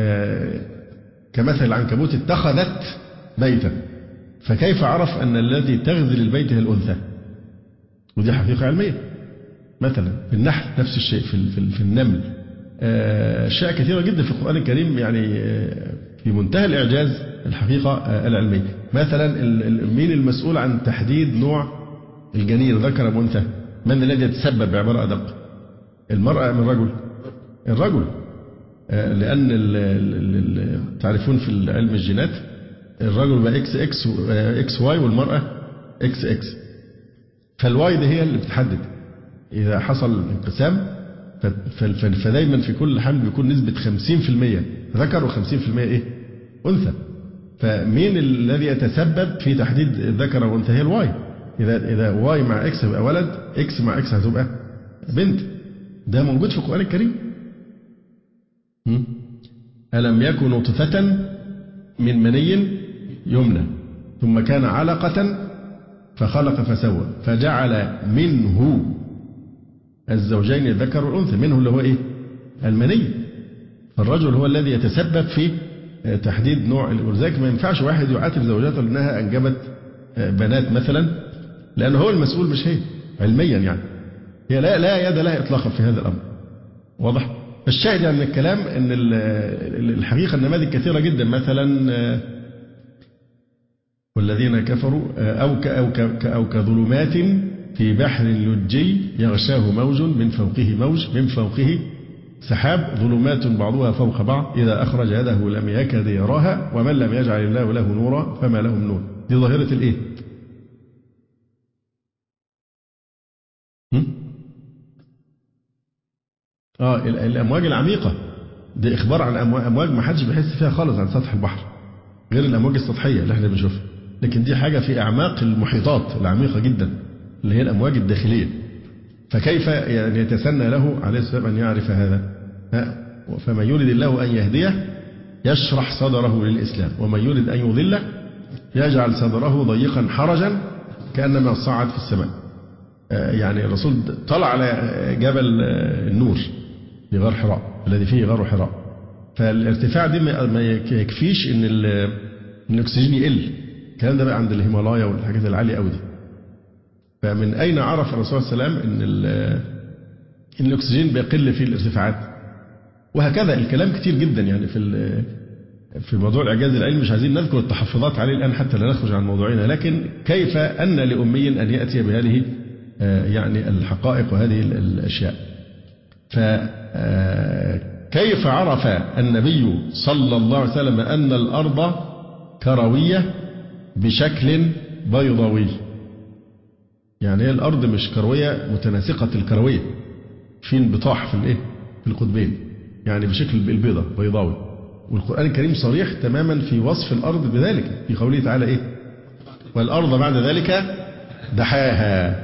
كمثل العنكبوت اتخذت بيتا، فكيف عرف أن الذي تغزل البيت هي الأنثى؟ ودي حقيقة علمية. مثلا في النحل نفس الشيء، في في, في النمل، أشياء كثيرة جدا في القرآن الكريم يعني في منتهى الإعجاز الحقيقة العلمية. مثلا مين المسؤول عن تحديد نوع الجنين ذكر أم أنثى؟ من الذي يتسبب بعبارة أدق؟ المرأة أم الرجل؟ الرجل، لأن ال ال تعرفون في علم الجينات الرجل بقى إكس إكس إكس واي والمرأة إكس إكس، فالواي دي هي اللي بتحدد إذا حصل انقسام. فدايما في كل حمل بيكون نسبة خمسين في المية ذكر وخمسين في المية إيه؟ أنثى. فمين الذي يتسبب في تحديد الذكر والأنثى؟ هي الواي. إذا إذا واي مع إكس يبقى ولد، إكس مع إكس هتبقى بنت. ده موجود في القرآن الكريم. ألم يكن نطفة من مني يمنى ثم كان علقة فخلق فسوى فجعل منه الزوجين الذكر والأنثى. منه اللي هو إيه؟ المني. فالرجل هو الذي يتسبب في تحديد نوع. ولذلك ما ينفعش واحد يعاتب زوجاته لأنها أنجبت بنات مثلا، لأنه هو المسؤول مش هي علميا. يعني هي لا لا يد لها إطلاقا في هذا الأمر. واضح؟ الشاهد يعني من الكلام أن الحقيقة النماذج كثيرة جدا. مثلا والذين كفروا أو أو أو كظلمات في بحر لجي يغشاه موج من فوقه موج من فوقه سحاب ظلمات بعضها فوق بعض إذا أخرج يده لم يكد يراها ومن لم يجعل الله له نورا فما له من نور. دي ظاهرة الإيه؟ آه الأمواج العميقة. ده إخبار عن أمواج ما حدش بيحس فيها خالص عن سطح البحر غير الأمواج السطحية اللي احنا بنشوفها، لكن دي حاجة في أعماق المحيطات العميقة جدا اللي هي الأمواج الداخلية. فكيف يعني يتسنى له عليه السلام أن يعرف هذا؟ فمن يريد الله أن يهديه يشرح صدره للإسلام ومن يريد أن يضله يجعل صدره ضيقا حرجا كأنما صعد في السماء. يعني الرسول طلع على جبل النور في غار حراء الذي فيه غار حراء، فالارتفاع دي ما يكفيش ان الاكسجين يقل. الكلام ده بقى عند الهيمالايا والحاجات العاليه قوي دي. فمن اين عرف الرسول صلى الله عليه وسلم ان ان الاكسجين بيقل في الارتفاعات؟ وهكذا الكلام كتير جدا يعني في في موضوع الاعجاز العلمي. مش عايزين نذكر التحفظات عليه الان حتى لا نخرج عن موضوعنا، لكن كيف ان لامي ان ياتي بهذه يعني الحقائق وهذه الاشياء. فكيف عرف النبي صلى الله عليه وسلم ان الارض كرويه بشكل بيضاوي؟ يعني هي الارض مش كرويه متناسقه الكرويه، في انبطاح في الايه؟ في القطبين، يعني بشكل البيضة بيضاوي. والقرآن الكريم صريح تماما في وصف الأرض بذلك في قوله تعالى إيه؟ والأرض بعد ذلك دحاها،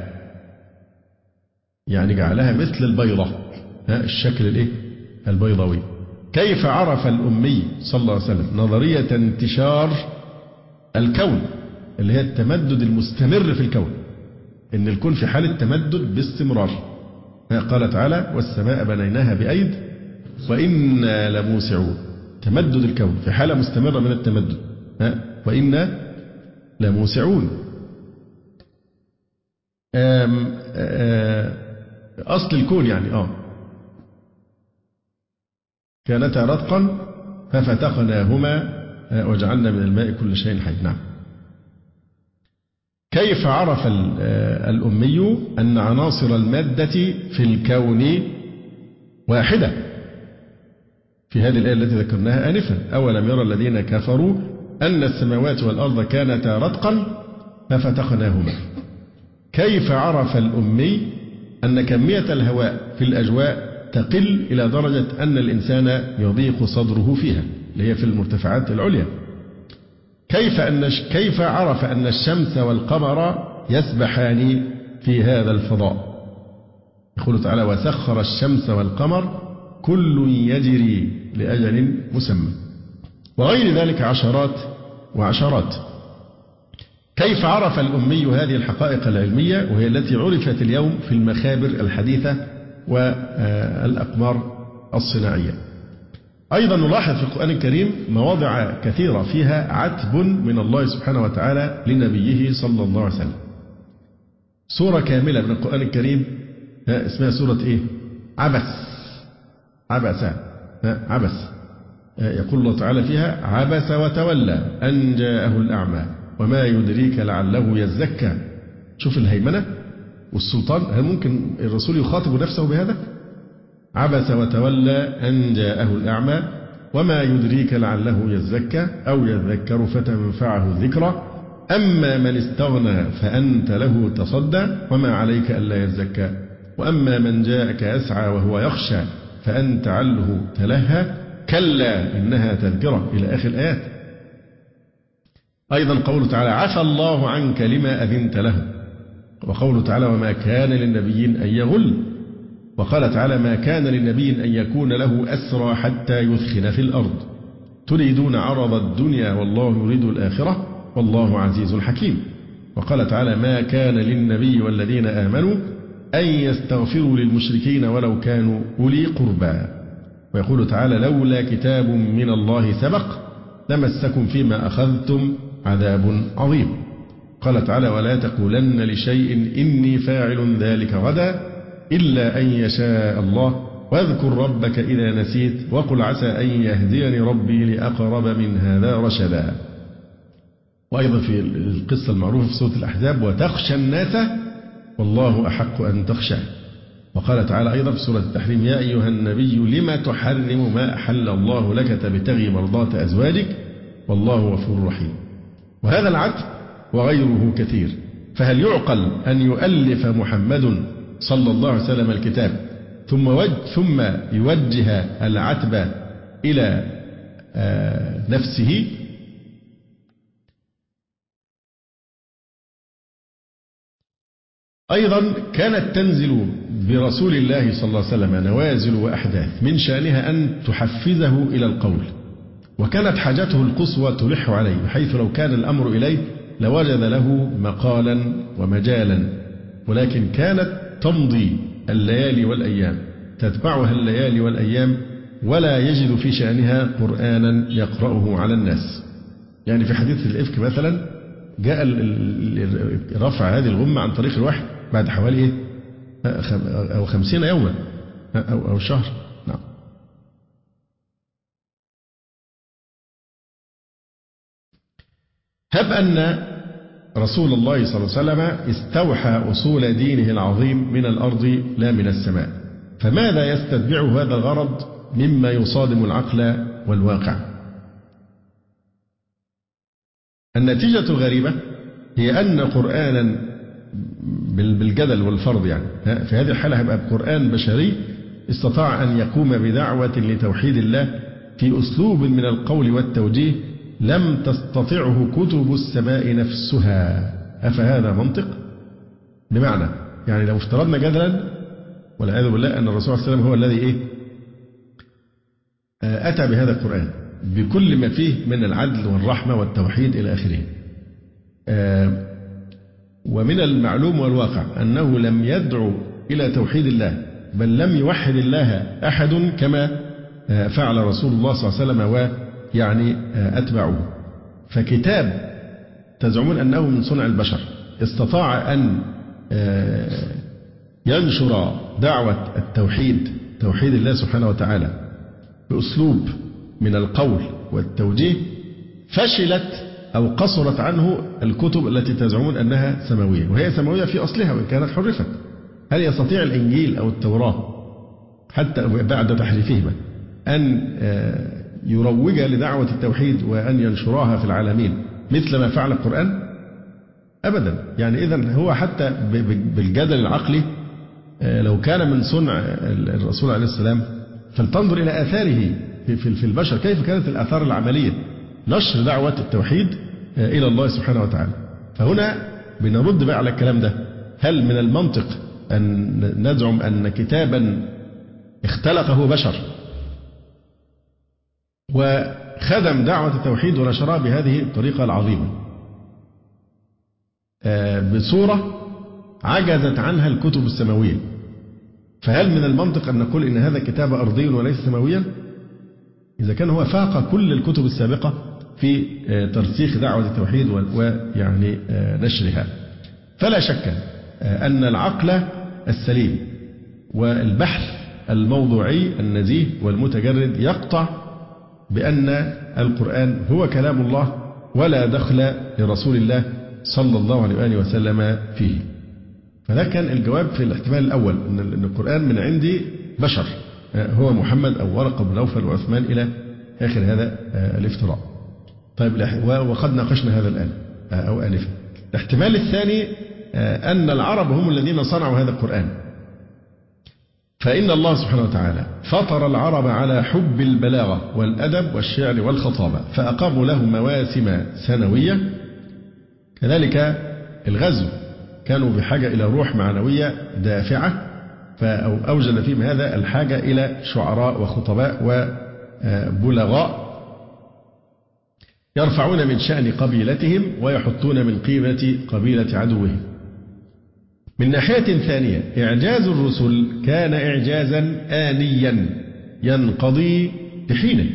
يعني جعلها مثل البيضة، ها الشكل الإيه؟ البيضاوي. كيف عرف الأمي صلى الله عليه وسلم نظرية انتشار الكون اللي هي التمدد المستمر في الكون، إن الكون في حالة تمدد باستمرار؟ قال تعالى والسماء بنيناها بأيد وإنا لموسعون. تمدد الكون في حالة مستمرة من التمدد، وإنا لموسعون. آم آم أصل الكون يعني آه كانتا رتقا ففتقناهما وجعلنا من الماء كل شيء حي. نعم. كيف عرف الأمي أن عناصر المادة في الكون واحدة؟ في هذه الآية التي ذكرناها آنفا أولم يرى الذين كفروا أن السماوات والأرض كانتا رتقا ففتقناهما. كيف عرف الأمي أن كمية الهواء في الأجواء تقل إلى درجة أن الإنسان يضيق صدره فيها، اللي هي في المرتفعات العليا؟ كيف أن كيف عرف أن الشمس والقمر يسبحان في هذا الفضاء؟ يقول تعالى: وسخر الشمس والقمر كل يجري لأجل مسمى، وغير ذلك عشرات وعشرات. كيف عرف الأمي هذه الحقائق العلمية وهي التي عرفت اليوم في المخابر الحديثة والأقمار الصناعية؟ أيضا نلاحظ في القرآن الكريم مواضع كثيرة فيها عتب من الله سبحانه وتعالى لنبيه صلى الله عليه وسلم. سورة كاملة من القرآن الكريم اسمها سورة إيه؟ عبس. عبس عبس يقول الله تعالى فيها: عبس وتولى أن جاءه الأعمى وما يدريك لعله يزكى. شوف الهيمنة والسلطان. هل ممكن الرسول يخاطب نفسه بهذا؟ عبس وتولى أن جاءه الأعمى وما يدريك لعله يزكى أو يذكر فتنفعه الذكرى أما من استغنى فأنت له تصدى وما عليك ألا يزكى وأما من جاءك يسعى وهو يخشى فأنت عنه تلهى كلا إنها تذكرة إلى آخر الآيات. أيضا قوله تعالى: عفى الله عنك لما أذنت له. وقوله تعالى: وما كان للنبي أن يغل. وقال تعالى: ما كان للنبي أن يكون له أسرى حتى يثخن في الأرض تريدون عرض الدنيا والله يريد الآخرة والله عزيز حكيم. وقال تعالى: ما كان للنبي والذين آمنوا أن يستغفروا للمشركين ولو كانوا أولي قربى. ويقول تعالى: لولا كتاب من الله سبق لمسكم فيما أخذتم عذاب عظيم. قال تعالى: ولا تقولن لشيء إني فاعل ذلك غدا إلا أن يشاء الله واذكر ربك إذا نسيت وقل عسى أن يهديني ربي لأقرب من هذا رشدا. وأيضا في القصة المعروفة في سورة الأحزاب: وتخشى الناس والله أحق أن تخشى. وقال تعالى أيضا في سورة التحريم: يا أيها النبي لما تحرم ما أحل الله لك تبتغي مرضات أزواجك والله غفور رحيم. وهذا العتب وغيره كثير. فهل يعقل أن يؤلف محمد صلى الله عليه وسلم الكتاب ثم وجه ثم يوجه العتب إلى نفسه؟ أيضا كانت تنزل برسول الله صلى الله عليه وسلم نوازل وأحداث من شأنها أن تحفزه إلى القول، وكانت حاجته القصوى تلح عليه، بحيث لو كان الأمر إليه لوجد له مقالا ومجالا، ولكن كانت تمضي الليالي والأيام تتبعها الليالي والأيام ولا يجد في شأنها قرآنا يقرأه على الناس. يعني في حديث الإفك مثلا جاء رفع هذه الغمة عن طريق الوحي بعد حوالي إيه؟ أو خمسين يوما أو أو شهر. نعم. هب أن رسول الله صلى الله عليه وسلم استوحى أصول دينه العظيم من الأرض لا من السماء، فماذا يستتبعه هذا الغرض مما يصادم العقل والواقع؟ النتيجة الغريبة هي أن قرآنا بالجدل والفرض، يعني في هذه الحالة هيبقى قرآن بشري استطاع أن يقوم بدعوة لتوحيد الله في أسلوب من القول والتوجيه لم تستطعه كتب السماء نفسها. أفهذا منطق؟ بمعنى يعني لو افترضنا جدلا والعياذ بالله أن الرسول صلى الله عليه وسلم هو الذي إيه أتى بهذا القرآن بكل ما فيه من العدل والرحمة والتوحيد إلى آخره، ومن المعلوم والواقع أنه لم يدعو إلى توحيد الله بل لم يوحد الله أحد كما فعل رسول الله صلى الله عليه وسلم ويعني أتبعه. فكتاب تزعمون أنه من صنع البشر استطاع أن ينشر دعوة التوحيد توحيد الله سبحانه وتعالى بأسلوب من القول والتوجيه، فشلت أو قصرت عنه الكتب التي تزعمون أنها سماوية، وهي سماوية في أصلها وإن كانت حرفت. هل يستطيع الإنجيل أو التوراة حتى بعد تحريفهما أن يروج لدعوة التوحيد وأن ينشرها في العالمين مثل ما فعل القرآن؟ أبدا. يعني إذن هو حتى بالجدل العقلي لو كان من صنع الرسول عليه السلام فلتنظر إلى آثاره في البشر، كيف كانت الآثار العملية، نشر دعوة التوحيد إلى الله سبحانه وتعالى. فهنا بنرد بقى على الكلام ده، هل من المنطق أن نزعم أن كتابا اختلقه بشر وخدم دعوة التوحيد ونشرها بهذه الطريقة العظيمة بصورة عجزت عنها الكتب السماوية، فهل من المنطق أن نقول إن هذا كتاب أرضي وليس سماويا إذا كان هو فاق كل الكتب السابقة في ترسيخ دعوة التوحيد ويعني نشرها؟ فلا شك أن العقل السليم والبحث الموضوعي النزيه والمتجرد يقطع بأن القرآن هو كلام الله ولا دخل لرسول الله صلى الله عليه وآله وسلم فيه. فده كان الجواب في الاحتمال الأول، أن القرآن من عند بشر هو محمد أو ورقة بن نوفل وعثمان إلى آخر هذا الافتراء. طيب وقد ناقشنا هذا الآن أو آنفا. الاحتمال الثاني أن العرب هم الذين صنعوا هذا القرآن، فإن الله سبحانه وتعالى فطر العرب على حب البلاغة والأدب والشعر والخطابة، فأقاموا لهم مواسم سنوية. كذلك الغزو كانوا بحاجة إلى روح معنوية دافعة، فأوجد فيهم هذا الحاجة إلى شعراء وخطباء وبلغاء يرفعون من شأن قبيلتهم ويحطون من قيمة قبيلة عدوهم. من ناحية ثانية إعجاز الرسل كان إعجازا آنيا ينقضي بحينه،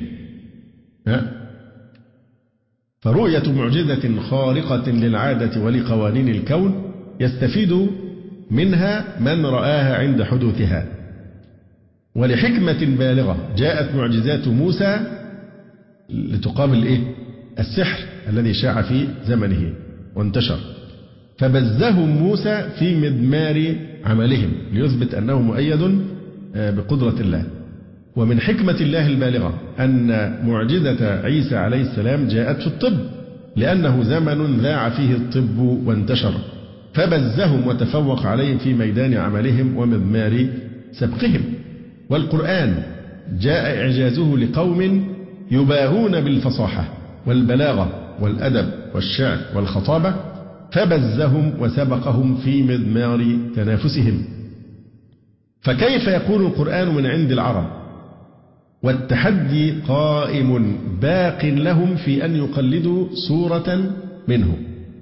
فرؤية معجزة خارقة للعادة ولقوانين الكون يستفيد منها من رآها عند حدوثها. ولحكمة بالغة جاءت معجزات موسى لتقابل إيه؟ السحر الذي شاع في زمنه وانتشر، فبزهم موسى في مدمار عملهم ليثبت أنه مؤيد بقدرة الله. ومن حكمة الله البالغة أن معجزة عيسى عليه السلام جاءت في الطب، لأنه زمن ذاع فيه الطب وانتشر، فبزهم وتفوق عليهم في ميدان عملهم ومضمار سبقهم. والقرآن جاء إعجازه لقوم يباهون بالفصاحة والبلاغة والأدب والشعر والخطابة، فبزهم وسبقهم في مضمار تنافسهم. فكيف يكون القرآن من عند العرب والتحدي قائم باق لهم في أن يقلدوا سورة منه؟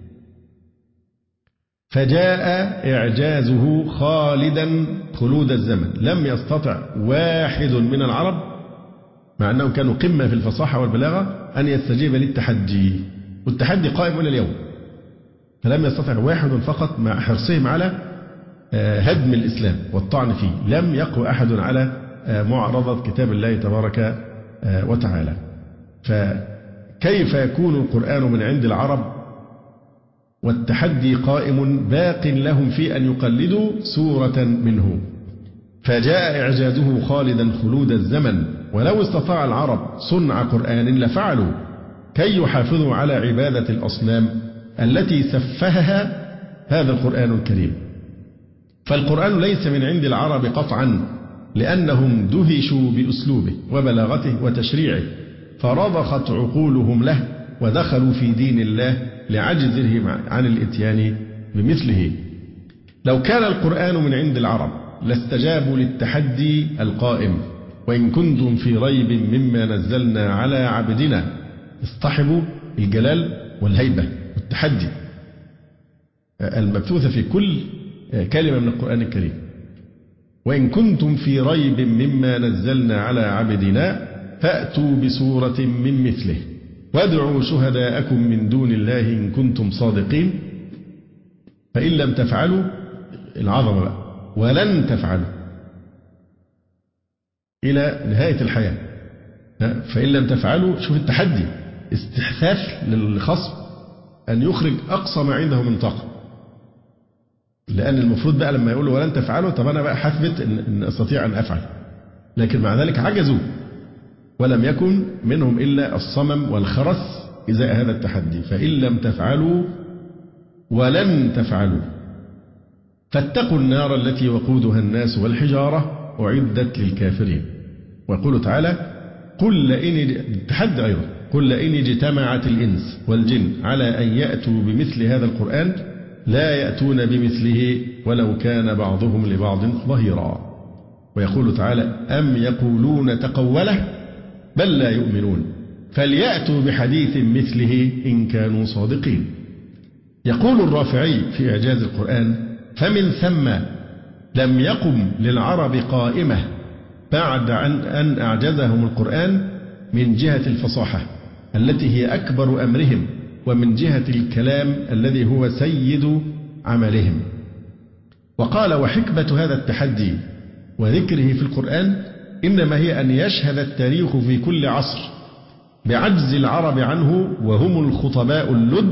فجاء إعجازه خالدا خلود الزمن، لم يستطع واحد من العرب مع أنهم كانوا قمة في الفصاحة والبلاغة أن يستجيب للتحدي، والتحدي قائم إلى اليوم. فلم يستطع واحد فقط مع حرصهم على هدم الإسلام والطعن فيه، لم يقوى أحد على معارضة كتاب الله تبارك وتعالى. فكيف يكون القرآن من عند العرب والتحدي قائم باق لهم في أن يقلدوا سورة منه؟ فجاء إعجازه خالدا خلود الزمن. ولو استطاع العرب صنع قرآن لفعلوا كي يحافظوا على عبادة الأصنام التي سفهها هذا القرآن الكريم. فالقرآن ليس من عند العرب قطعا، لأنهم دهشوا بأسلوبه وبلاغته وتشريعه، فرضخت عقولهم له ودخلوا في دين الله لعجزهم عن الإتيان بمثله. لو كان القرآن من عند العرب لاستجابوا للتحدي القائم: وإن كنتم في ريب مما نزلنا على عبدنا. اصطحبوا الجلال والهيبة والتحدي المبثوثة في كل كلمة من القرآن الكريم. وإن كنتم في ريب مما نزلنا على عبدنا فأتوا بسورة من مثله وادعوا شهداءكم من دون الله إن كنتم صادقين. فإن لم تفعلوا، العظمة بقى، ولن تفعلوا إلى نهاية الحياة. فإن لم تفعلوا، شوف التحدي، استحثاث للخصم أن يخرج أقصى ما عنده من طاقة، لأن المفروض بقى لما يقولوا ولن تفعلوا، طب أنا بقى حثبت إن, إن أستطيع أن أفعل، لكن مع ذلك عجزوا ولم يكن منهم إلا الصمم والخرس إزاء هذا التحدي. فإن لم تفعلوا ولن تفعلوا فاتقوا النار التي وقودها الناس والحجارة أعدت للكافرين. ويقول تعالى قل لئن التحدي أيضا قل لئن اجتمعت الإنس والجن على أن يأتوا بمثل هذا القرآن لا يأتون بمثله ولو كان بعضهم لبعض ظهيرا. ويقول تعالى أم يقولون تقوله بل لا يؤمنون فليأتوا بحديث مثله إن كانوا صادقين. يقول الرافعي في إعجاز القرآن فمن ثم لم يقم للعرب قائمة بعد أن أعجزهم القرآن من جهة الفصاحة التي هي أكبر أمرهم ومن جهة الكلام الذي هو سيد عملهم. وقال وحكمة هذا التحدي وذكره في القرآن إنما هي أن يشهد التاريخ في كل عصر بعجز العرب عنه وهم الخطباء اللد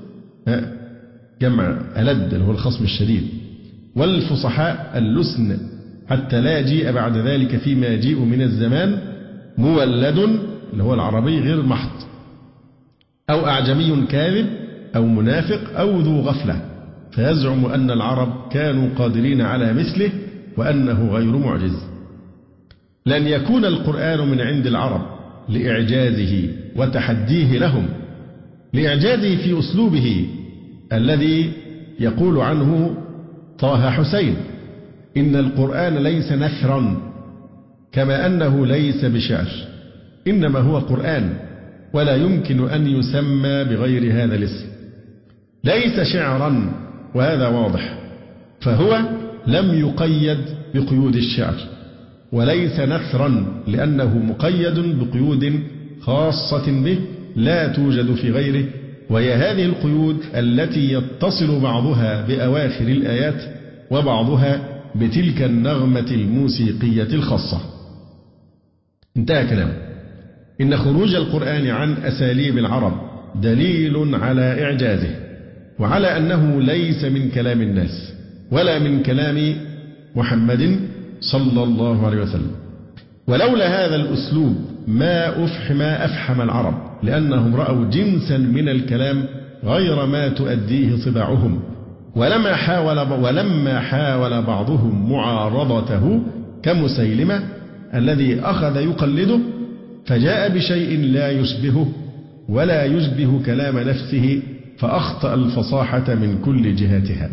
جمع ألد اللي هو الخصم الشديد والفصحاء اللسن حتى لا يجيء بعد ذلك فيما يجيء من الزمان مولد اللي هو العربي غير محض أو أعجمي كاذب أو منافق أو ذو غفلة فيزعم أن العرب كانوا قادرين على مثله وأنه غير معجز. لن يكون القرآن من عند العرب لإعجازه وتحديه لهم لإعجازه في أسلوبه الذي يقول عنه طه حسين إن القرآن ليس نثرا كما أنه ليس بشعر إنما هو قرآن ولا يمكن أن يسمى بغير هذا الاسم. ليس شعرا وهذا واضح فهو لم يقيد بقيود الشعر وليس نثرا لأنه مقيد بقيود خاصة به لا توجد في غيره وهي هذه القيود التي يتصل بعضها بأواخر الآيات وبعضها بتلك النغمة الموسيقية الخاصة. انتهى كلامه. إن خروج القرآن عن أساليب العرب دليل على إعجازه وعلى أنه ليس من كلام الناس ولا من كلام محمد صلى الله عليه وسلم. ولولا هذا الأسلوب ما أفحم أفحم العرب لأنهم رأوا جنسا من الكلام غير ما تؤديه طباعهم ولما حاول ولما حاول بعضهم معارضته كمسيلمة الذي أخذ يقلده فجاء بشيء لا يشبهه ولا يشبه كلام نفسه فأخطأ الفصاحة من كل جهاتها.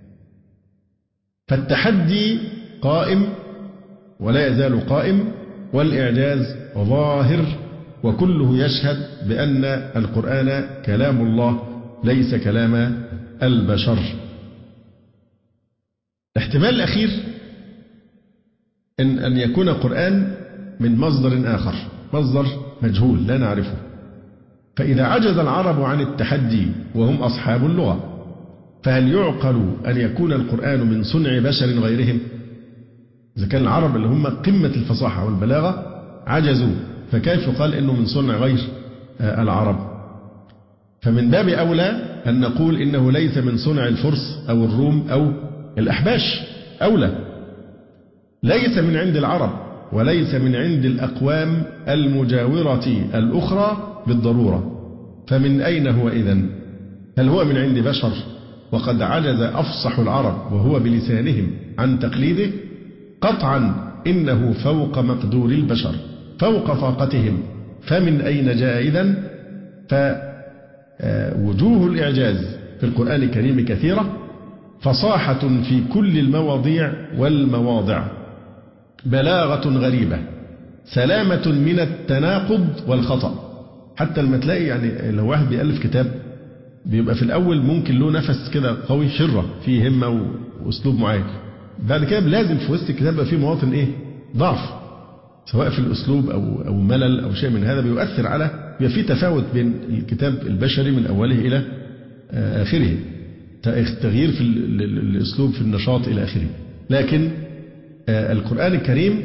فالتحدي قائم ولا يزال قائم والإعجاز ظاهر وكله يشهد بأن القرآن كلام الله ليس كلام البشر. الاحتمال الأخير إن أن يكون قرآن من مصدر آخر مصدر مجهول لا نعرفه. فإذا عجز العرب عن التحدي وهم أصحاب اللغة فهل يعقل أن يكون القرآن من صنع بشر غيرهم؟ إذا كان العرب اللي هم قمة الفصاحة والبلاغة عجزوا فكيف يقال إنه من صنع غير العرب؟ فمن باب أولى أن نقول إنه ليس من صنع الفرس أو الروم أو الأحباش أولى. ليس من عند العرب وليس من عند الأقوام المجاورة الأخرى بالضرورة. فمن أين هو إذن؟ هل هو من عند بشر وقد عجز أفصح العرب وهو بلسانهم عن تقليده؟ قطعا إنه فوق مقدور البشر فوق طاقتهم. فمن أين جاء إذن؟ فوجوه الإعجاز في القرآن الكريم كثيرة فصاحة في كل المواضيع والمواضع بلاغة غريبة سلامة من التناقض والخطأ. حتى لما تلاقي يعني لو واحد بيألف كتاب بيبقى في الأول ممكن له نفس كده قوي شرة فيه همة وأسلوب معين بعد كده لازم في وسط الكتاب فيه مواطن إيه ضعف سواء في الأسلوب أو أو ملل أو شيء من هذا بيؤثر على بيبقى فيه تفاوت بين الكتاب البشري من أوله إلى آخره تغيير في الأسلوب في النشاط إلى آخره. لكن القرآن الكريم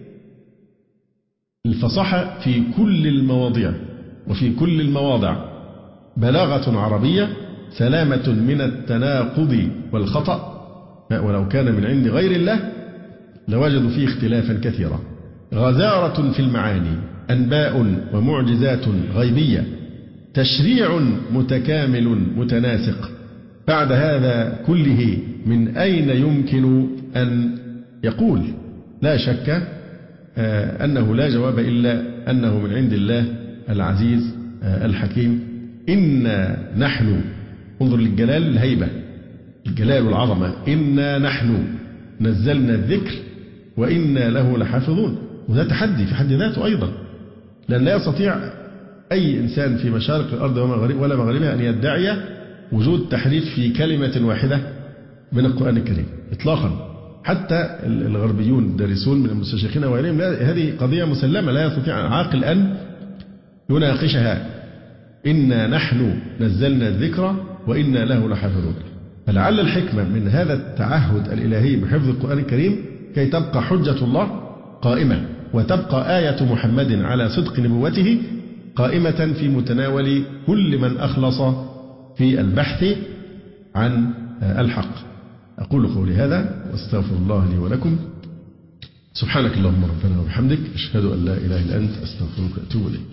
الفصاحة في كل المواضيع وفي كل المواضع بلاغة عربية سلامة من التناقض والخطأ ولو كان من عند غير الله لوجدوا فيه اختلافا كثيرا. غزارة في المعاني أنباء ومعجزات غيبية تشريع متكامل متناسق بعد هذا كله من أين يمكن أن يقول لا شك أنه لا جواب إلا أنه من عند الله العزيز الحكيم. إنا نحن، انظر للجلال الهيبة، الجلال والعظمة، إنا نحن نزلنا الذكر وإنا له لحافظون. وده تحدي في حد ذاته أيضا، لأن لا يستطيع أي إنسان في مشارق الأرض ولا مغاربها أن يدعي وجود تحريف في كلمة واحدة من القرآن الكريم إطلاقا. حتى الغربيون الدارسون من المستشرقين وغيرهم، هذه قضية مسلمة لا يستطيع عاقل أن يناقشها. إنا نحن نزلنا الذكر وإنا له لحافظون. فلعل الحكمة من هذا التعهد الإلهي بحفظ القرآن الكريم كي تبقى حجة الله قائمة، وتبقى آية محمد على صدق نبوته قائمة في متناول كل من أخلص في البحث عن الحق. أقول قولي هذا واستغفر الله لي ولكم. سبحانك اللهم ربنا وبحمدك، أشهد أن لا إله إلا أنت، أستغفرك وأتوب إليك.